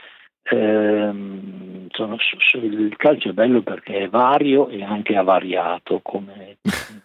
Il calcio è bello perché è vario e anche avariato, come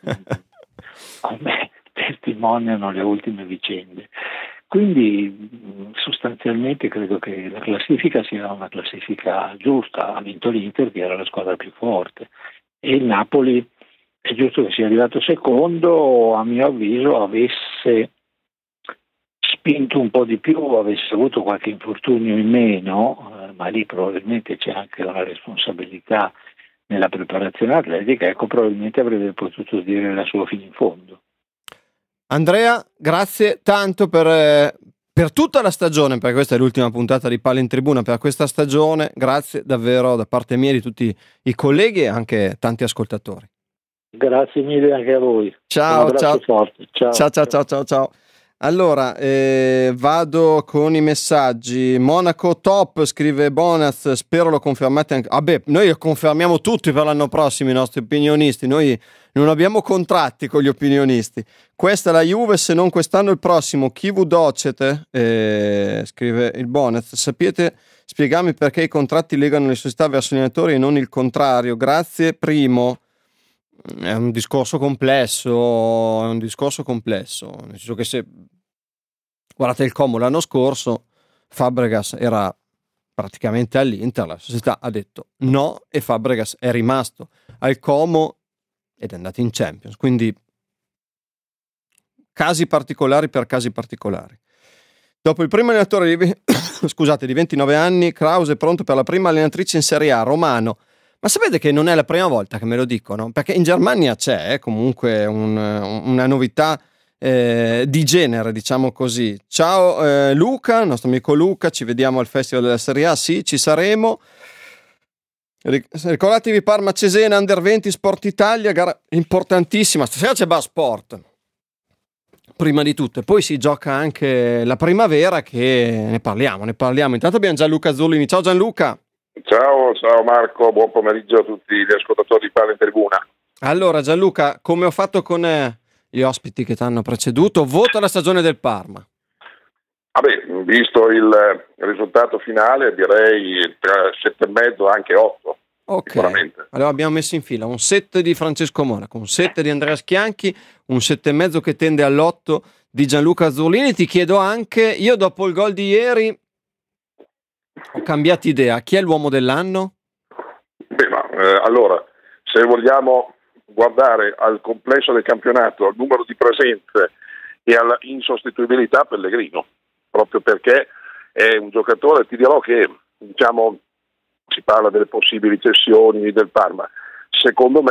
testimoniano le ultime vicende. Quindi sostanzialmente credo che la classifica sia una classifica giusta. Ha vinto l'Inter, che era la squadra più forte, e il Napoli è giusto che sia arrivato secondo. A mio avviso avesse spinto un po' di più, avesse avuto qualche infortunio in meno, ma lì probabilmente c'è anche una responsabilità nella preparazione atletica, ecco, probabilmente avrebbe potuto dire la sua fino in fondo. Andrea, grazie tanto per tutta la stagione, perché questa è l'ultima puntata di Palla in Tribuna per questa stagione. Grazie davvero da parte mia, di tutti i colleghi e anche tanti ascoltatori. Grazie mille anche a voi. Ciao, un abbraccio forte. Ciao. Allora, vado con i messaggi. Monaco top, scrive Bonaz, spero lo confermate anche. Noi lo confermiamo tutti per l'anno prossimo, i nostri opinionisti. Noi non abbiamo contratti con gli opinionisti. Questa è la Juve, se non quest'anno il prossimo. Chi vi docete? Scrive il Bonaz. Sapete spiegarmi perché i contratti legano le società verso gli allenatori e non il contrario? Grazie, primo. È un discorso complesso, nel senso che se guardate il Como l'anno scorso, Fabregas era praticamente all'Inter, la società ha detto no e Fabregas è rimasto al Como ed è andato in Champions, quindi casi particolari per casi particolari. Dopo il primo allenatore di 29 anni, Krause è pronto per la prima allenatrice in Serie A, Romano. Ma sapete che non è la prima volta che me lo dicono? Perché in Germania c'è comunque una novità di genere, diciamo così. Ciao Luca, il nostro amico Luca, ci vediamo al Festival della Serie A, sì, ci saremo. Ricordatevi Parma Cesena, Under 20, Sport Italia, gara importantissima. Stasera c'è Bar Sport, prima di tutto. E poi si gioca anche la primavera, che ne parliamo. Intanto abbiamo Gianluca Zurlini. Ciao Gianluca. Ciao Marco, buon pomeriggio a tutti gli ascoltatori di Palla in Tribuna. Allora Gianluca, come ho fatto con gli ospiti che ti hanno preceduto, voto la stagione del Parma. Visto il risultato finale, direi tra 7,5 anche 8. Ok, sicuramente. Allora abbiamo messo in fila un 7 di Francesco Monaco, un 7 di Andrea Schianchi, un 7,5 che tende all'8 di Gianluca Zurlini. Ti chiedo anche, io dopo il gol di ieri ho cambiato idea, chi è l'uomo dell'anno? Allora, se vogliamo guardare al complesso del campionato, al numero di presenze e alla insostituibilità, Pellegrino, proprio perché è un giocatore, ti dirò che si parla delle possibili cessioni del Parma, secondo me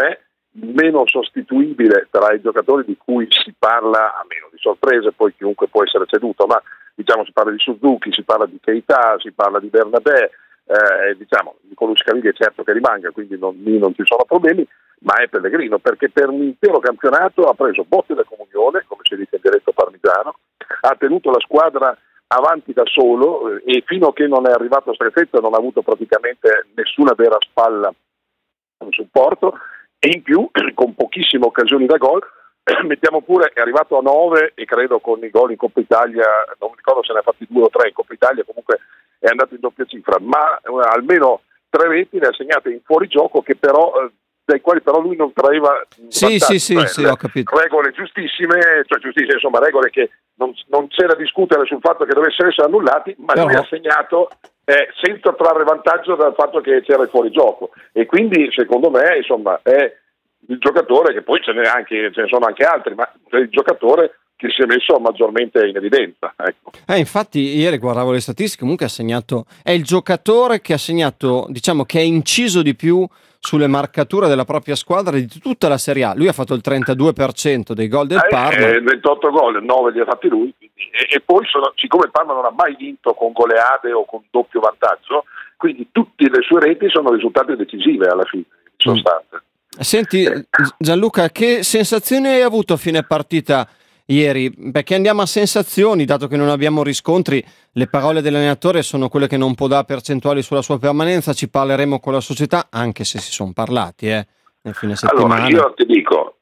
meno sostituibile tra i giocatori di cui si parla, a meno di sorprese, poi chiunque può essere ceduto, ma diciamo si parla di Suzuki, si parla di Keita, si parla di Bernabé, diciamo Nicolò Scalini è certo che rimanga, quindi non ci sono problemi, ma è Pellegrino, perché per un intero campionato ha preso botte da comunione, come si dice in dialetto parmigiano, ha tenuto la squadra avanti da solo e fino a che non è arrivato a strettezza non ha avuto praticamente nessuna vera spalla in supporto, e in più con pochissime occasioni da gol. Mettiamo pure, è arrivato a 9 e credo con i gol in Coppa Italia, non mi ricordo se ne ha fatti 2 o 3 in Coppa Italia, comunque è andato in doppia cifra, ma almeno 3 reti le ha segnate in fuorigioco dai quali però lui non traeva sì, ho capito. Regole giustissime, insomma regole che non c'è da discutere sul fatto che dovessero essere annullati, ma lui ha segnato senza trarre vantaggio dal fatto che c'era il fuorigioco, e quindi secondo me insomma è il giocatore, che poi ce ne sono anche altri, ma è il giocatore che si è messo maggiormente in evidenza, ecco. Infatti ieri guardavo le statistiche, comunque è il giocatore che ha segnato, diciamo che ha inciso di più sulle marcature della propria squadra di tutta la Serie A. Lui ha fatto il 32% dei gol del Parma, 28 gol, 9 li ha fatti lui, e poi siccome il Parma non ha mai vinto con goleade o con doppio vantaggio, quindi tutte le sue reti sono risultate decisive alla fine, in sostanza. Senti Gianluca, che sensazioni hai avuto a fine partita ieri? Perché andiamo a sensazioni, dato che non abbiamo riscontri, le parole dell'allenatore sono quelle che non può dare percentuali sulla sua permanenza, ci parleremo con la società, anche se si sono parlati nel fine settimana. Allora io ti dico,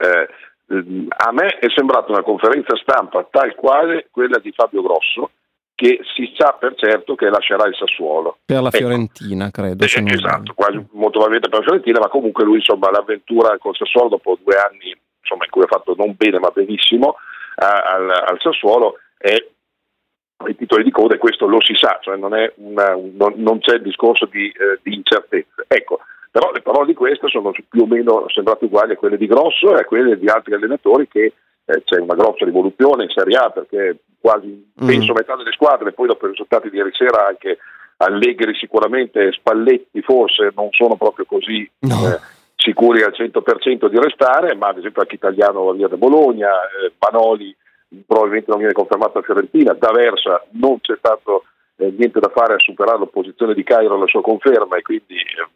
a me è sembrata una conferenza stampa tal quale quella di Fabio Grosso, che si sa per certo che lascerà il Sassuolo. Per la Fiorentina, credo. Esatto, quasi molto probabilmente per la Fiorentina, ma comunque lui insomma l'avventura col Sassuolo dopo 2 anni insomma in cui ha fatto non bene ma benissimo al Sassuolo, e i titoli di coda, e questo lo si sa, cioè non c'è il discorso di incertezze. Ecco, però le parole di queste sono più o meno sembrate uguali a quelle di Grosso e a quelle di altri allenatori, che c'è una grossa rivoluzione in Serie A, perché quasi penso metà delle squadre, poi dopo i risultati di ieri sera anche Allegri sicuramente, Spalletti forse non sono proprio così sicuri al 100% di restare, ma ad esempio anche Italiano va via da Bologna, Panoli probabilmente non viene confermato a Fiorentina, D'Aversa non c'è stato niente da fare a superare l'opposizione di Cairo alla sua conferma, e quindi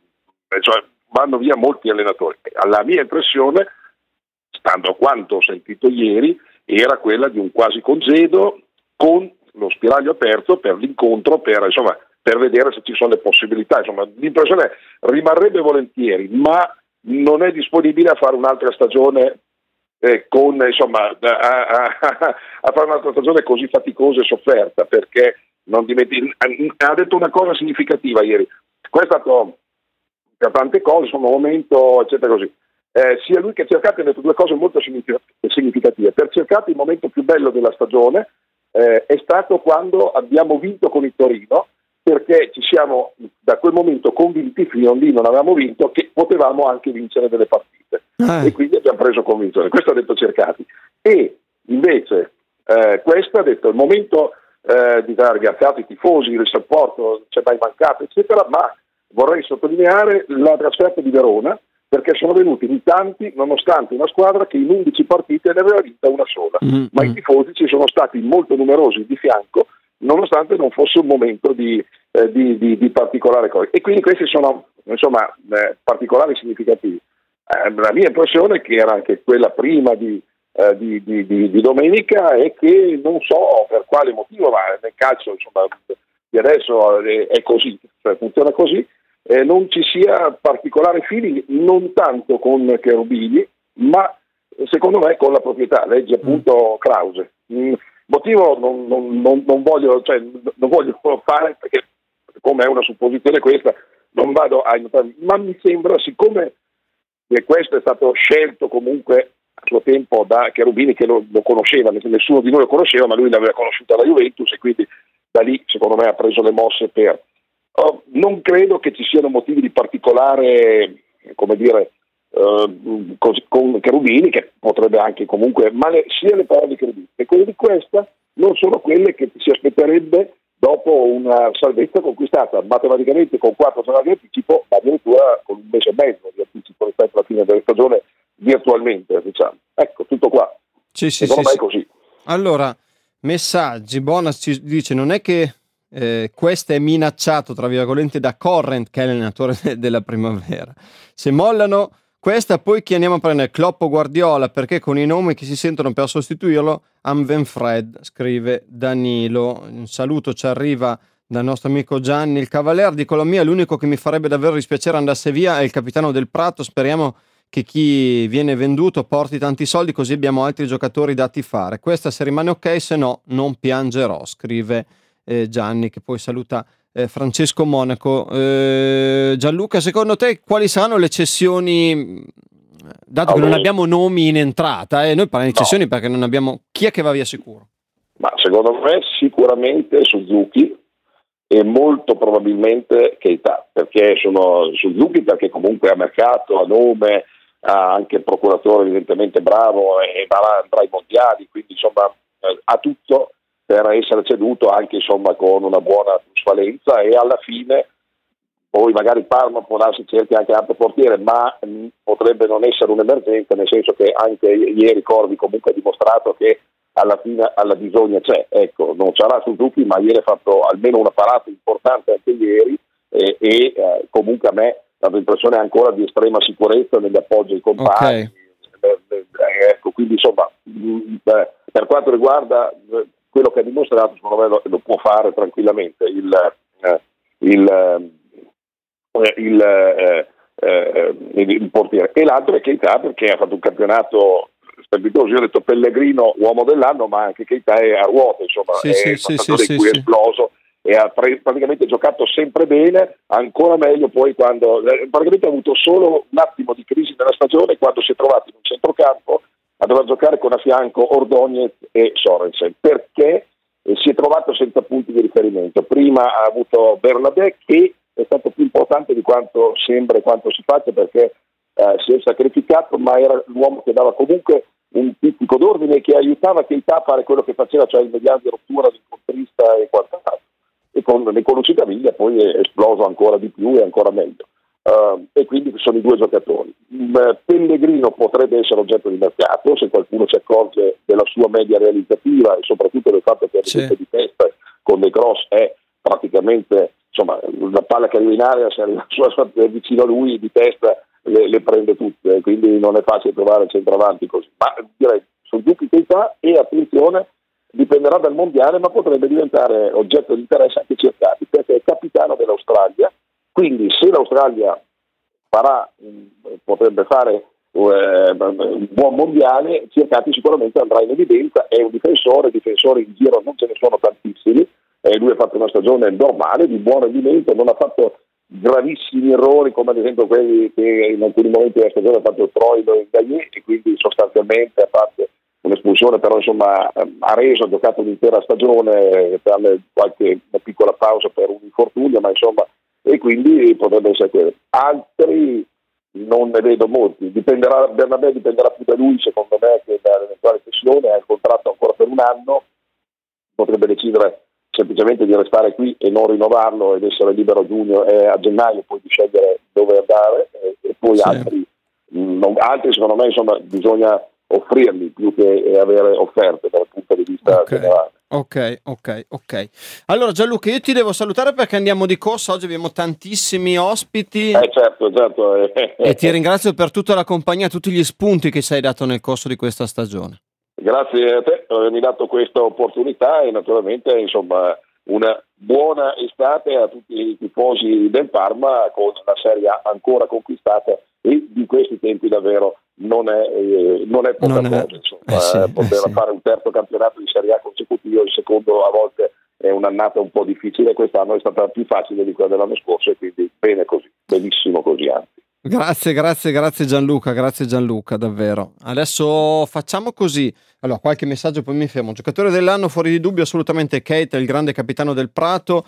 vanno via molti allenatori. La mia impressione, stando a quanto ho sentito ieri, era quella di un quasi congedo con lo spiraglio aperto per l'incontro, per vedere se ci sono le possibilità. Insomma, l'impressione è rimarrebbe volentieri, ma non è disponibile a fare un'altra stagione a fare un'altra stagione così faticosa e sofferta, perché ha detto una cosa significativa ieri. Questo è stato per tante cose, sono un momento eccetera così. Sia lui che Cercati ha detto 2 cose molto significative. Per Cercati il momento più bello della stagione è stato quando abbiamo vinto con il Torino, perché ci siamo da quel momento convinti, fino a lì non avevamo vinto, che potevamo anche vincere delle partite, e quindi abbiamo preso convinzione. Questo ha detto Cercati. E invece questo ha detto il momento di dare ringraziato i tifosi, il supporto non c'è mai mancato eccetera, ma vorrei sottolineare la trasferta di Verona, perché sono venuti in tanti, nonostante una squadra che in 11 partite ne aveva vinta una sola, ma i tifosi ci sono stati molto numerosi di fianco, nonostante non fosse un momento di particolare cosa. E quindi questi sono particolari significativi. La mia impressione, che era anche quella prima di domenica, è che non so per quale motivo, ma nel calcio di adesso è così, cioè funziona così, non ci sia particolare feeling, non tanto con Cherubini, ma secondo me con la proprietà. Legge appunto Krause. Motivo non voglio fare, perché come è una supposizione questa, non vado a notare, ma mi sembra, siccome che questo è stato scelto comunque a suo tempo da Cherubini, che lo conosceva, nessuno di noi lo conosceva, ma lui l'aveva conosciuto alla Juventus, e quindi da lì secondo me ha preso le mosse per... non credo che ci siano motivi di particolare, come dire, con Cherubini, che potrebbe anche comunque, ma sia le parole di Cherubini che quelle di questa non sono quelle che si aspetterebbe dopo una salvezza conquistata matematicamente con 4 giornate di anticipo, ma addirittura con un mese e mezzo di anticipo rispetto alla fine della stagione di virtualmente, diciamo. Ecco, tutto qua. Secondo me è così. Allora, messaggi. Bonas ci dice: non è che questo è minacciato, tra virgolette, da Corrent, che è l'allenatore della Primavera. Se mollano questa, poi chi andiamo a prendere? Klopp o Guardiola? Perché con i nomi che si sentono per sostituirlo, Amven Fred, scrive Danilo. Un saluto ci arriva dal nostro amico Gianni. Il Cavalier di Colombia, l'unico che mi farebbe davvero dispiacere andasse via è il capitano del Prato. Speriamo che chi viene venduto porti tanti soldi, così abbiamo altri giocatori da tifare. Questa se rimane ok, se no non piangerò, scrive Gianni, che poi saluta Francesco Monaco. Gianluca, secondo te quali saranno le cessioni, dato che non abbiamo nomi in entrata, noi parliamo di cessioni perché non abbiamo chi è che va via sicuro? Ma secondo me sicuramente Suzuki e molto probabilmente Keita, perché sono Suzuki perché comunque a mercato, a nome, ha anche il procuratore evidentemente bravo e andrà ai mondiali, quindi insomma ha tutto per essere ceduto anche insomma con una buona plusvalenza, e alla fine poi magari Parma può darsi certi anche altro portiere, ma potrebbe non essere un'emergenza, nel senso che anche ieri Corvi comunque ha dimostrato che alla fine alla bisogna c'è. Ecco, non sarà Suzuki, ma ieri ha fatto almeno una parata importante anche ieri e comunque a me ha dato l'impressione ancora di estrema sicurezza negli appoggi ai compagni. Ecco, quindi insomma per quanto riguarda quello che ha dimostrato, secondo me lo può fare tranquillamente il portiere. E l'altro è Keita, perché ha fatto un campionato strepitoso. Io ho detto Pellegrino uomo dell'anno, ma anche Keita è a ruota, insomma, è il passatore in cui è esploso e ha praticamente giocato sempre bene, ancora meglio poi quando praticamente ha avuto solo un attimo di crisi nella stagione, quando si è trovato in un centrocampo a dover giocare con a fianco Ordóñez e Sorensen, perché si è trovato senza punti di riferimento. Prima ha avuto Bernabé, che è stato più importante di quanto sembra e quanto si faccia, perché si è sacrificato, ma era l'uomo che dava comunque un pizzico d'ordine, che aiutava Keita a fare quello che faceva, cioè il mediano di rottura, l'incontrista e quant'altro. E con Civiglia poi è esploso ancora di più e ancora meglio. E quindi sono i due giocatori. Pellegrino potrebbe essere oggetto di mercato se qualcuno si accorge della sua media realizzativa e soprattutto del fatto che di testa con dei cross è praticamente, insomma, la palla che arriva in area, se arriva vicino a lui di testa le prende tutte, quindi non è facile trovare centravanti così. Ma direi Suzuki, Keita, e attenzione, dipenderà dal mondiale, ma potrebbe diventare oggetto di interesse anche Cercati, perché è capitano dell'Australia. Quindi se l'Australia potrebbe fare un buon mondiale, Cercati sicuramente andrà in evidenza. È un difensore in giro non ce ne sono tantissimi, lui ha fatto una stagione normale, di buon rendimento, non ha fatto gravissimi errori come ad esempio quelli che in alcuni momenti della stagione ha fatto Troilo e Gagné, e quindi sostanzialmente a parte un'espulsione, però insomma ha giocato l'intera stagione, tranne una piccola pausa per un infortunio, ma insomma, e quindi potrebbe essere quello. Altri non ne vedo molti, Bernabé dipenderà più da lui secondo me che dall'eventuale cessione, ha il contratto ancora per un anno, potrebbe decidere semplicemente di restare qui e non rinnovarlo ed essere libero a gennaio, poi di scegliere dove andare, e poi altri secondo me insomma bisogna offrirli più che avere offerte dal punto di vista generale. Ok. Allora Gianluca, io ti devo salutare perché andiamo di corsa, oggi abbiamo tantissimi ospiti. Certo. E ti ringrazio per tutta la compagnia, tutti gli spunti che ci hai dato nel corso di questa stagione. Grazie a te per avermi dato questa opportunità, e naturalmente insomma una buona estate a tutti i tifosi del Parma, con la Serie A ancora conquistata, e di questi tempi davvero non è poca cosa, insomma, poter fare un terzo campionato di Serie A consecutivo, il secondo a volte è un'annata un po' difficile, quest'anno è stata più facile di quella dell'anno scorso, e quindi bene così, benissimo così anzi. Grazie Gianluca, davvero. Adesso facciamo così. Allora, qualche messaggio poi mi fermo. Giocatore dell'anno fuori di dubbio assolutamente Keita, il grande capitano del Prato,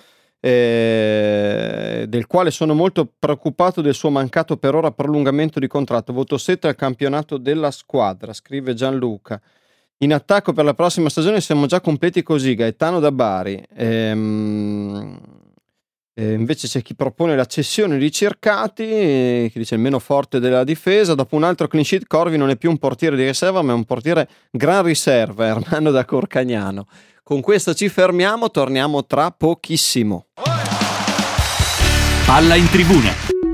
del quale sono molto preoccupato del suo mancato per ora prolungamento di contratto. Voto 7 al campionato della squadra, scrive Gianluca. In attacco per la prossima stagione siamo già completi così: Gaetano da Bari, Invece c'è chi propone la cessione di Cercati, che dice il meno forte della difesa. Dopo un altro clean sheet, Corvi non è più un portiere di riserva, ma è un portiere gran riserva. Ermanno da Corcagnano. Con questo ci fermiamo, torniamo tra pochissimo. Palla in tribuna.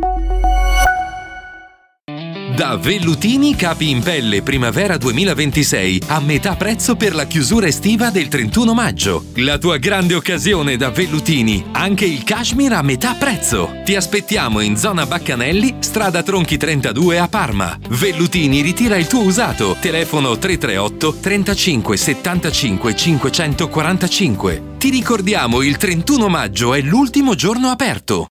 Da Vellutini Capi in Pelle Primavera 2026 a metà prezzo per la chiusura estiva del 31 maggio. La tua grande occasione da Vellutini, anche il cashmere a metà prezzo. Ti aspettiamo in zona Baccanelli, strada Tronchi 32 a Parma. Vellutini ritira il tuo usato. Telefono 338 35 75 545. Ti ricordiamo, il 31 maggio è l'ultimo giorno aperto.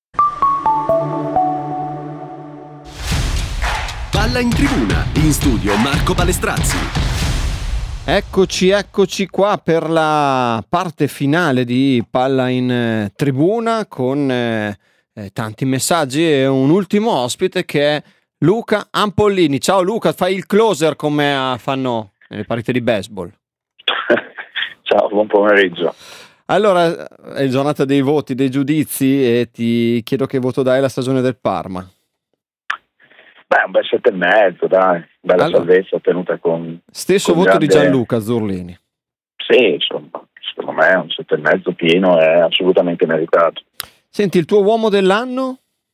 Palla in tribuna, in studio Marco Balestrazzi. Eccoci qua per la parte finale di Palla in tribuna con tanti messaggi e un ultimo ospite che è Luca Ampollini. Ciao Luca, fai il closer come fanno nelle partite di baseball. Ciao, buon pomeriggio. Allora, è giornata dei voti, dei giudizi e ti chiedo che voto dai alla stagione del Parma. Beh, un bel 7,5, dai, bella salvezza ottenuta con... Stesso con voto grande... di Gianluca Zurlini. Sì, insomma, secondo me un 7,5 pieno è assolutamente meritato. Senti, il tuo uomo dell'anno?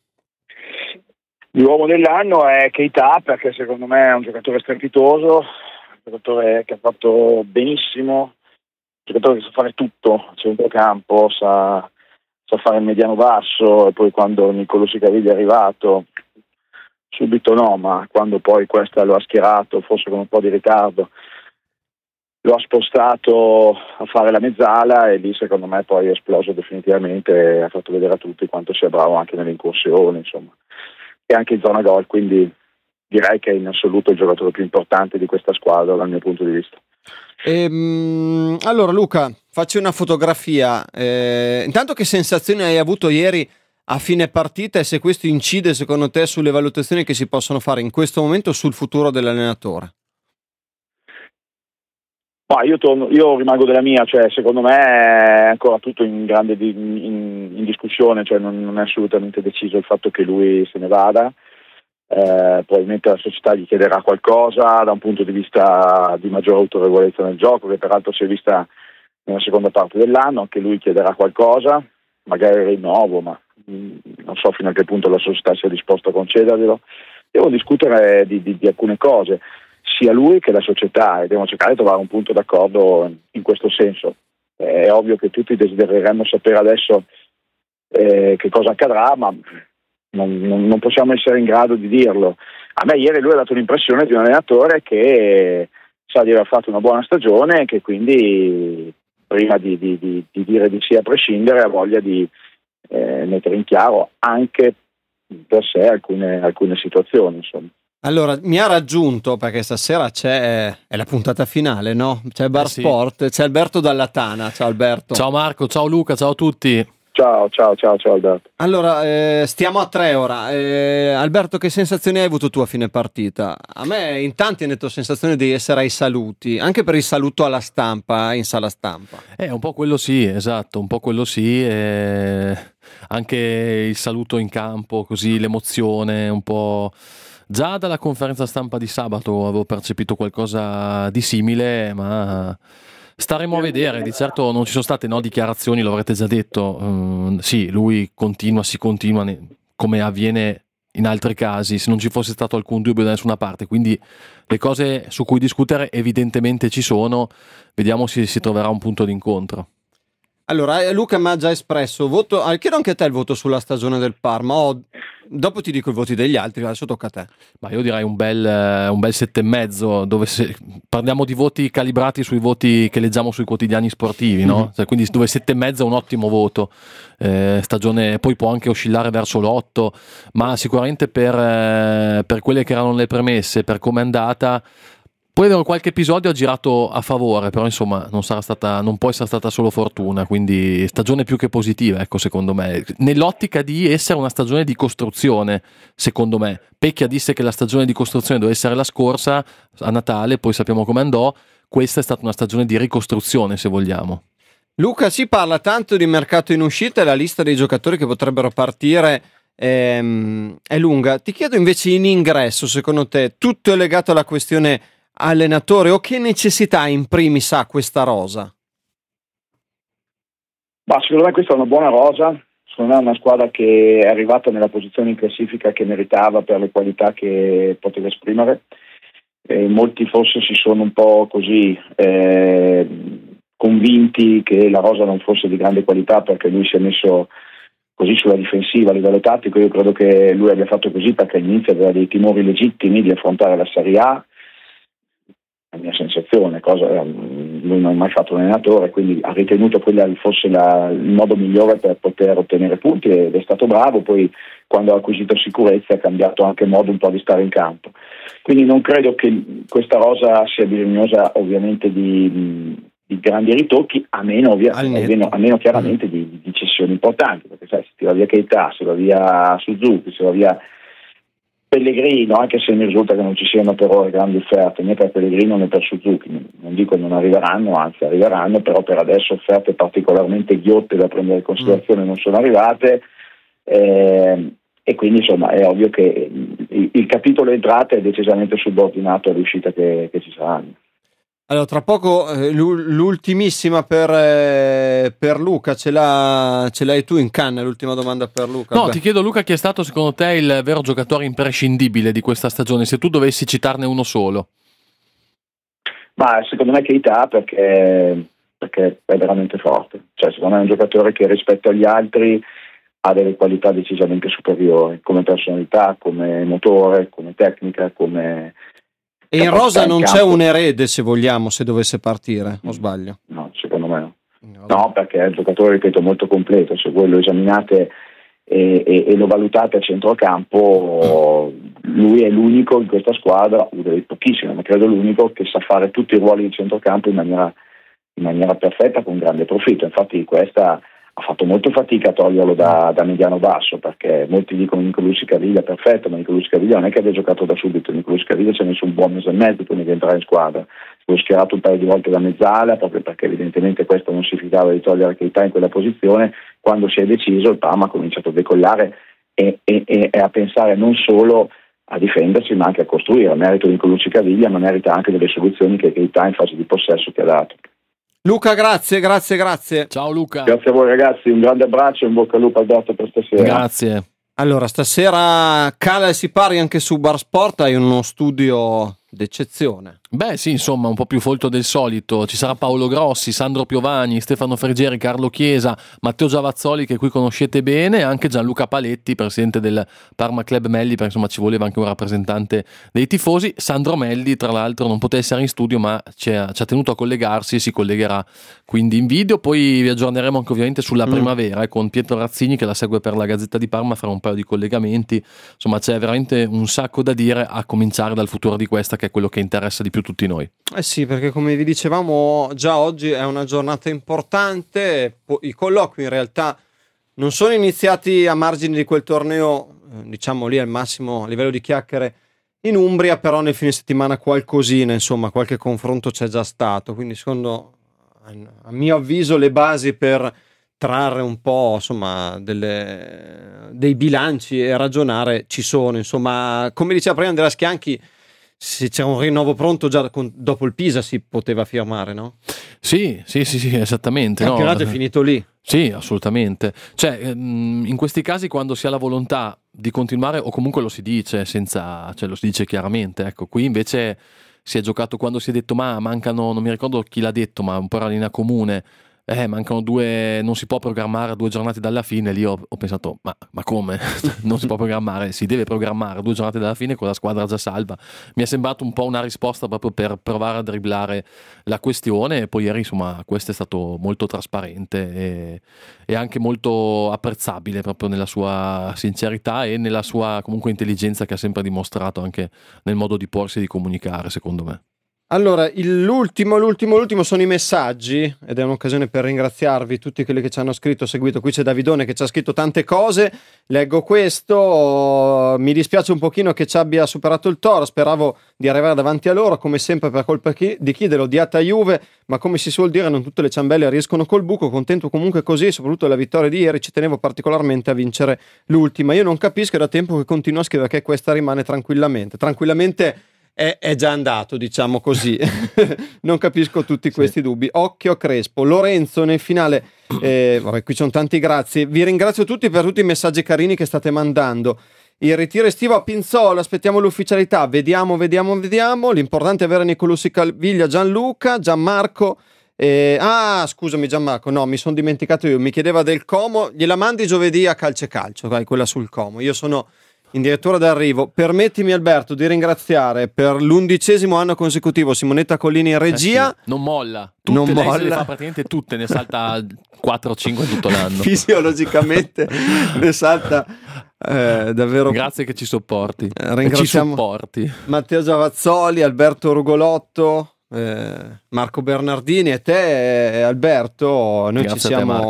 L'uomo dell'anno è Keita, perché secondo me è un giocatore strepitoso, un giocatore che ha fatto benissimo, un giocatore che sa fare tutto a centrocampo, sa fare il mediano basso, e poi quando Niccolò Siccarelli è arrivato... Subito no, ma quando poi questa lo ha schierato, forse con un po' di ritardo, lo ha spostato a fare la mezzala e lì secondo me poi è esploso definitivamente e ha fatto vedere a tutti quanto sia bravo anche nelle incursioni, insomma, e anche in zona gol, quindi direi che è in assoluto il giocatore più importante di questa squadra dal mio punto di vista. Allora Luca, facci una fotografia. Intanto, che sensazioni hai avuto ieri a fine partita e se questo incide secondo te sulle valutazioni che si possono fare in questo momento sul futuro dell'allenatore? Ma io rimango della mia, cioè secondo me è ancora tutto in grande in discussione, cioè non è assolutamente deciso il fatto che lui se ne vada. Probabilmente la società gli chiederà qualcosa da un punto di vista di maggiore autorevolezza nel gioco, che peraltro si è vista nella seconda parte dell'anno. Anche lui chiederà qualcosa, magari rinnovo, ma non so fino a che punto la società sia disposta a concederglielo. Devo discutere di alcune cose, sia lui che la società, e devono cercare di trovare un punto d'accordo in questo senso. È ovvio che tutti desidereremmo sapere adesso che cosa accadrà, ma non possiamo essere in grado di dirlo. A me ieri lui ha dato l'impressione di un allenatore che sa di aver fatto una buona stagione e che quindi prima di dire di sì a prescindere ha voglia di mettere in chiaro anche per sé alcune situazioni, insomma. Allora, mi ha raggiunto, perché stasera è la puntata finale, no? C'è Bar Sport, c'è Alberto Dalla Tana. Ciao Alberto. Ciao Marco, ciao Luca, ciao a tutti. Ciao Alberto. Allora, stiamo a 3 ora. Alberto, che sensazioni hai avuto tu a fine partita? A me in tanti hanno detto sensazione di essere ai saluti, anche per il saluto alla stampa, in sala stampa. Un po' quello sì, esatto, un po' quello sì. Anche il saluto in campo, così l'emozione, un po'... Già dalla conferenza stampa di sabato avevo percepito qualcosa di simile, ma... staremo a vedere. Di certo non ci sono state dichiarazioni, lo avrete già detto. Sì, lui si continua come avviene in altri casi, se non ci fosse stato alcun dubbio da nessuna parte. Quindi le cose su cui discutere evidentemente ci sono, vediamo se si troverà un punto d'incontro. Allora, Luca mi ha già espresso voto. Chiedo anche a te il voto sulla stagione del Parma. Dopo ti dico i voti degli altri, adesso tocca a te. Ma io direi un bel 7,5, dove parliamo di voti calibrati sui voti che leggiamo sui quotidiani sportivi, no? Cioè, quindi dove 7,5 è un ottimo voto. Stagione poi può anche oscillare verso l'8, ma sicuramente per quelle che erano le premesse, per come è andata. Poi qualche episodio ha girato a favore, però insomma non può essere stata solo fortuna, quindi stagione più che positiva, ecco, secondo me, nell'ottica di essere una stagione di costruzione, secondo me. Pecchia disse che la stagione di costruzione doveva essere la scorsa, a Natale, poi sappiamo come andò. Questa è stata una stagione di ricostruzione, se vogliamo. Luca, si parla tanto di mercato in uscita e la lista dei giocatori che potrebbero partire è lunga. Ti chiedo invece in ingresso, secondo te tutto è legato alla questione allenatore o che necessità in primis ha questa rosa? Ma secondo me questa è una buona rosa, secondo me è una squadra che è arrivata nella posizione in classifica che meritava per le qualità che poteva esprimere. Molti forse si sono un po' così convinti che la rosa non fosse di grande qualità perché lui si è messo così sulla difensiva a livello tattico. Io credo che lui abbia fatto così perché all'inizio aveva dei timori legittimi di affrontare la Serie A, la mia sensazione, lui non ha mai fatto un allenatore, quindi ha ritenuto quella fosse il modo migliore per poter ottenere punti ed è stato bravo. Poi quando ha acquisito sicurezza ha cambiato anche modo un po' di stare in campo, quindi non credo che questa rosa sia bisognosa ovviamente di grandi ritocchi, a meno chiaramente di cessioni importanti, perché sai, se ti va via Keita, se va via Suzuki, se va via Pellegrino, anche se mi risulta che non ci siano per ora grandi offerte né per Pellegrino né per Suzuki, non dico che non arriveranno, anzi arriveranno, però per adesso offerte particolarmente ghiotte da prendere in considerazione non sono arrivate, e quindi insomma è ovvio che il capitolo entrate è decisamente subordinato all'uscita che ci saranno. Allora, tra poco l'ultimissima per Luca, ce l'hai tu in canna, l'ultima domanda per Luca. No, ti chiedo Luca, chi è stato secondo te il vero giocatore imprescindibile di questa stagione, se tu dovessi citarne uno solo? Ma secondo me Keita perché è veramente forte, cioè secondo me è un giocatore che rispetto agli altri ha delle qualità decisamente superiori, come personalità, come motore, come tecnica, come... E in rosa non c'è un erede, se vogliamo, se dovesse partire, o sbaglio? No, secondo me no, perché è un giocatore, ripeto, molto completo. Se voi lo esaminate e lo valutate a centrocampo, lui è l'unico in questa squadra, uno dei pochissimi, ma credo l'unico, che sa fare tutti i ruoli di centrocampo in maniera perfetta, con grande profitto. Infatti questa ha fatto molto fatica a toglierlo da mediano basso, perché molti dicono Nicolò Caviglia perfetto, ma Nicolò Caviglia non è che abbia giocato da subito. Nicolò Caviglia ci ha messo un buon mese e mezzo prima di entrare in squadra, l'ho schierato un paio di volte da mezzala proprio perché evidentemente questo non si fidava di togliere Keita in quella posizione. Quando si è deciso il Parma ha cominciato a decollare e a pensare non solo a difendersi ma anche a costruire. A merito di Nicolò Caviglia, ma merita anche delle soluzioni che Keita in fase di possesso ti ha dato. Luca, grazie. Ciao Luca. Grazie a voi ragazzi, un grande abbraccio e un bocca al lupo al dato per stasera. Grazie. Allora, stasera cala e si pari anche su Bar Sport, hai uno studio d'eccezione. Beh sì, insomma, un po' più folto del solito. Ci sarà Paolo Grossi, Sandro Piovani, Stefano Fergeri, Carlo Chiesa, Matteo Giavazzoli, che qui conoscete bene, e anche Gianluca Paletti, presidente del Parma Club Melli, perché insomma ci voleva anche un rappresentante dei tifosi. Sandro Melli, tra l'altro, non poteva essere in studio, ma ci ha tenuto a collegarsi e si collegherà quindi in video. Poi vi aggiorneremo anche ovviamente sulla primavera, con Pietro Razzini che la segue per la Gazzetta di Parma, farà un paio di collegamenti. Insomma, c'è veramente un sacco da dire, a cominciare dal futuro di questa, che è quello che interessa di più tutti noi. Sì, perché come vi dicevamo già oggi è una giornata importante. I colloqui in realtà non sono iniziati a margine di quel torneo, diciamo lì al massimo a livello di chiacchiere in Umbria, però nel fine settimana qualcosina, insomma qualche confronto c'è già stato, quindi secondo, a mio avviso, le basi per trarre un po' insomma dei bilanci e ragionare ci sono. Insomma, come diceva prima Andrea Schianchi, se c'è un rinnovo pronto già dopo il Pisa si poteva firmare, no? Sì, esattamente. Il campionato è finito lì. Sì, assolutamente. Cioè, in questi casi quando si ha la volontà di continuare, o comunque lo si dice lo si dice chiaramente, ecco. Qui invece si è giocato quando si è detto ma mancano, non mi ricordo chi l'ha detto, ma un po' la linea comune, mancano non si può programmare a 2 giornate dalla fine. Lì ho pensato ma come? Non si può programmare? Si deve programmare a 2 giornate dalla fine con la squadra già salva. Mi è sembrato un po' una risposta proprio per provare a dribblare la questione, e poi ieri insomma questo è stato molto trasparente e anche molto apprezzabile proprio nella sua sincerità e nella sua comunque intelligenza che ha sempre dimostrato anche nel modo di porsi e di comunicare, secondo me. Allora, l'ultimo sono i messaggi, ed è un'occasione per ringraziarvi tutti quelli che ci hanno scritto, seguito. Qui c'è Davidone che ci ha scritto tante cose, leggo questo, mi dispiace un pochino che ci abbia superato il Toro, speravo di arrivare davanti a loro, come sempre per colpa di chi dell'odiata Juve, ma come si suol dire non tutte le ciambelle riescono col buco, contento comunque così, soprattutto della vittoria di ieri, ci tenevo particolarmente a vincere l'ultima. Io non capisco, è da tempo che continuo a scrivere che questa rimane tranquillamente è già andato, diciamo così. Non capisco tutti questi dubbi. Occhio a Crespo. Lorenzo nel finale, vabbè, qui sono tanti grazie, vi ringrazio tutti per tutti i messaggi carini che state mandando. Il ritiro estivo a Pinzolo, aspettiamo l'ufficialità, vediamo, l'importante è avere Nicolussi, Calviglia, Gianmarco. Scusami Gianmarco, no, mi sono dimenticato io, mi chiedeva del Como, gliela mandi giovedì a Calcio, dai, quella sul Como. Io sono in direttura d'arrivo. Permettimi Alberto di ringraziare per l'11° anno consecutivo Simonetta Collini in regia. Sì, non molla, lei se le fa praticamente tutte, ne salta 4 o 5 tutto l'anno. Fisiologicamente ne salta davvero. Grazie che ci sopporti. Ringraziamo ci supporti. Matteo Giavazzoli, Alberto Rugolotto, Marco Bernardini e te Alberto. Noi grazie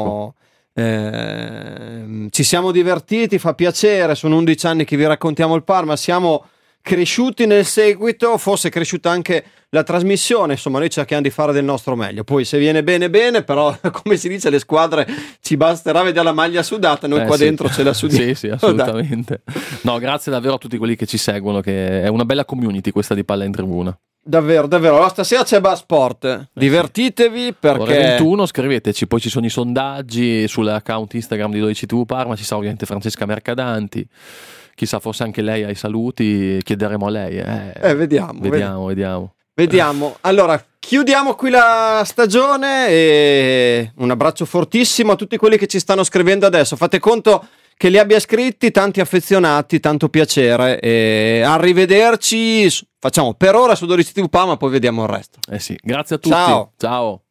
ci siamo divertiti, fa piacere, sono 11 anni che vi raccontiamo il Parma, siamo cresciuti nel seguito, forse è cresciuta anche la trasmissione, insomma noi cerchiamo di fare del nostro meglio, poi se viene bene, però come si dice, le squadre ci basterà vedere la maglia sudata, noi qua dentro ce la sudiamo. Sì, assolutamente. No, grazie davvero a tutti quelli che ci seguono, che è una bella community questa di Palla in Tribuna. Davvero. Allora, stasera c'è Buzz Sport, divertitevi perché ore 21 scriveteci, poi ci sono i sondaggi sull'account Instagram di 12TV Parma, ci sarà ovviamente Francesca Mercadanti, chissà forse anche lei ha i saluti, chiederemo a lei. Vediamo. Allora, chiudiamo qui la stagione e un abbraccio fortissimo a tutti quelli che ci stanno scrivendo adesso. Fate conto che li abbia scritti, tanti affezionati, tanto piacere e arrivederci. Facciamo per ora su 12TV Parma, poi vediamo il resto. Grazie a tutti. Ciao.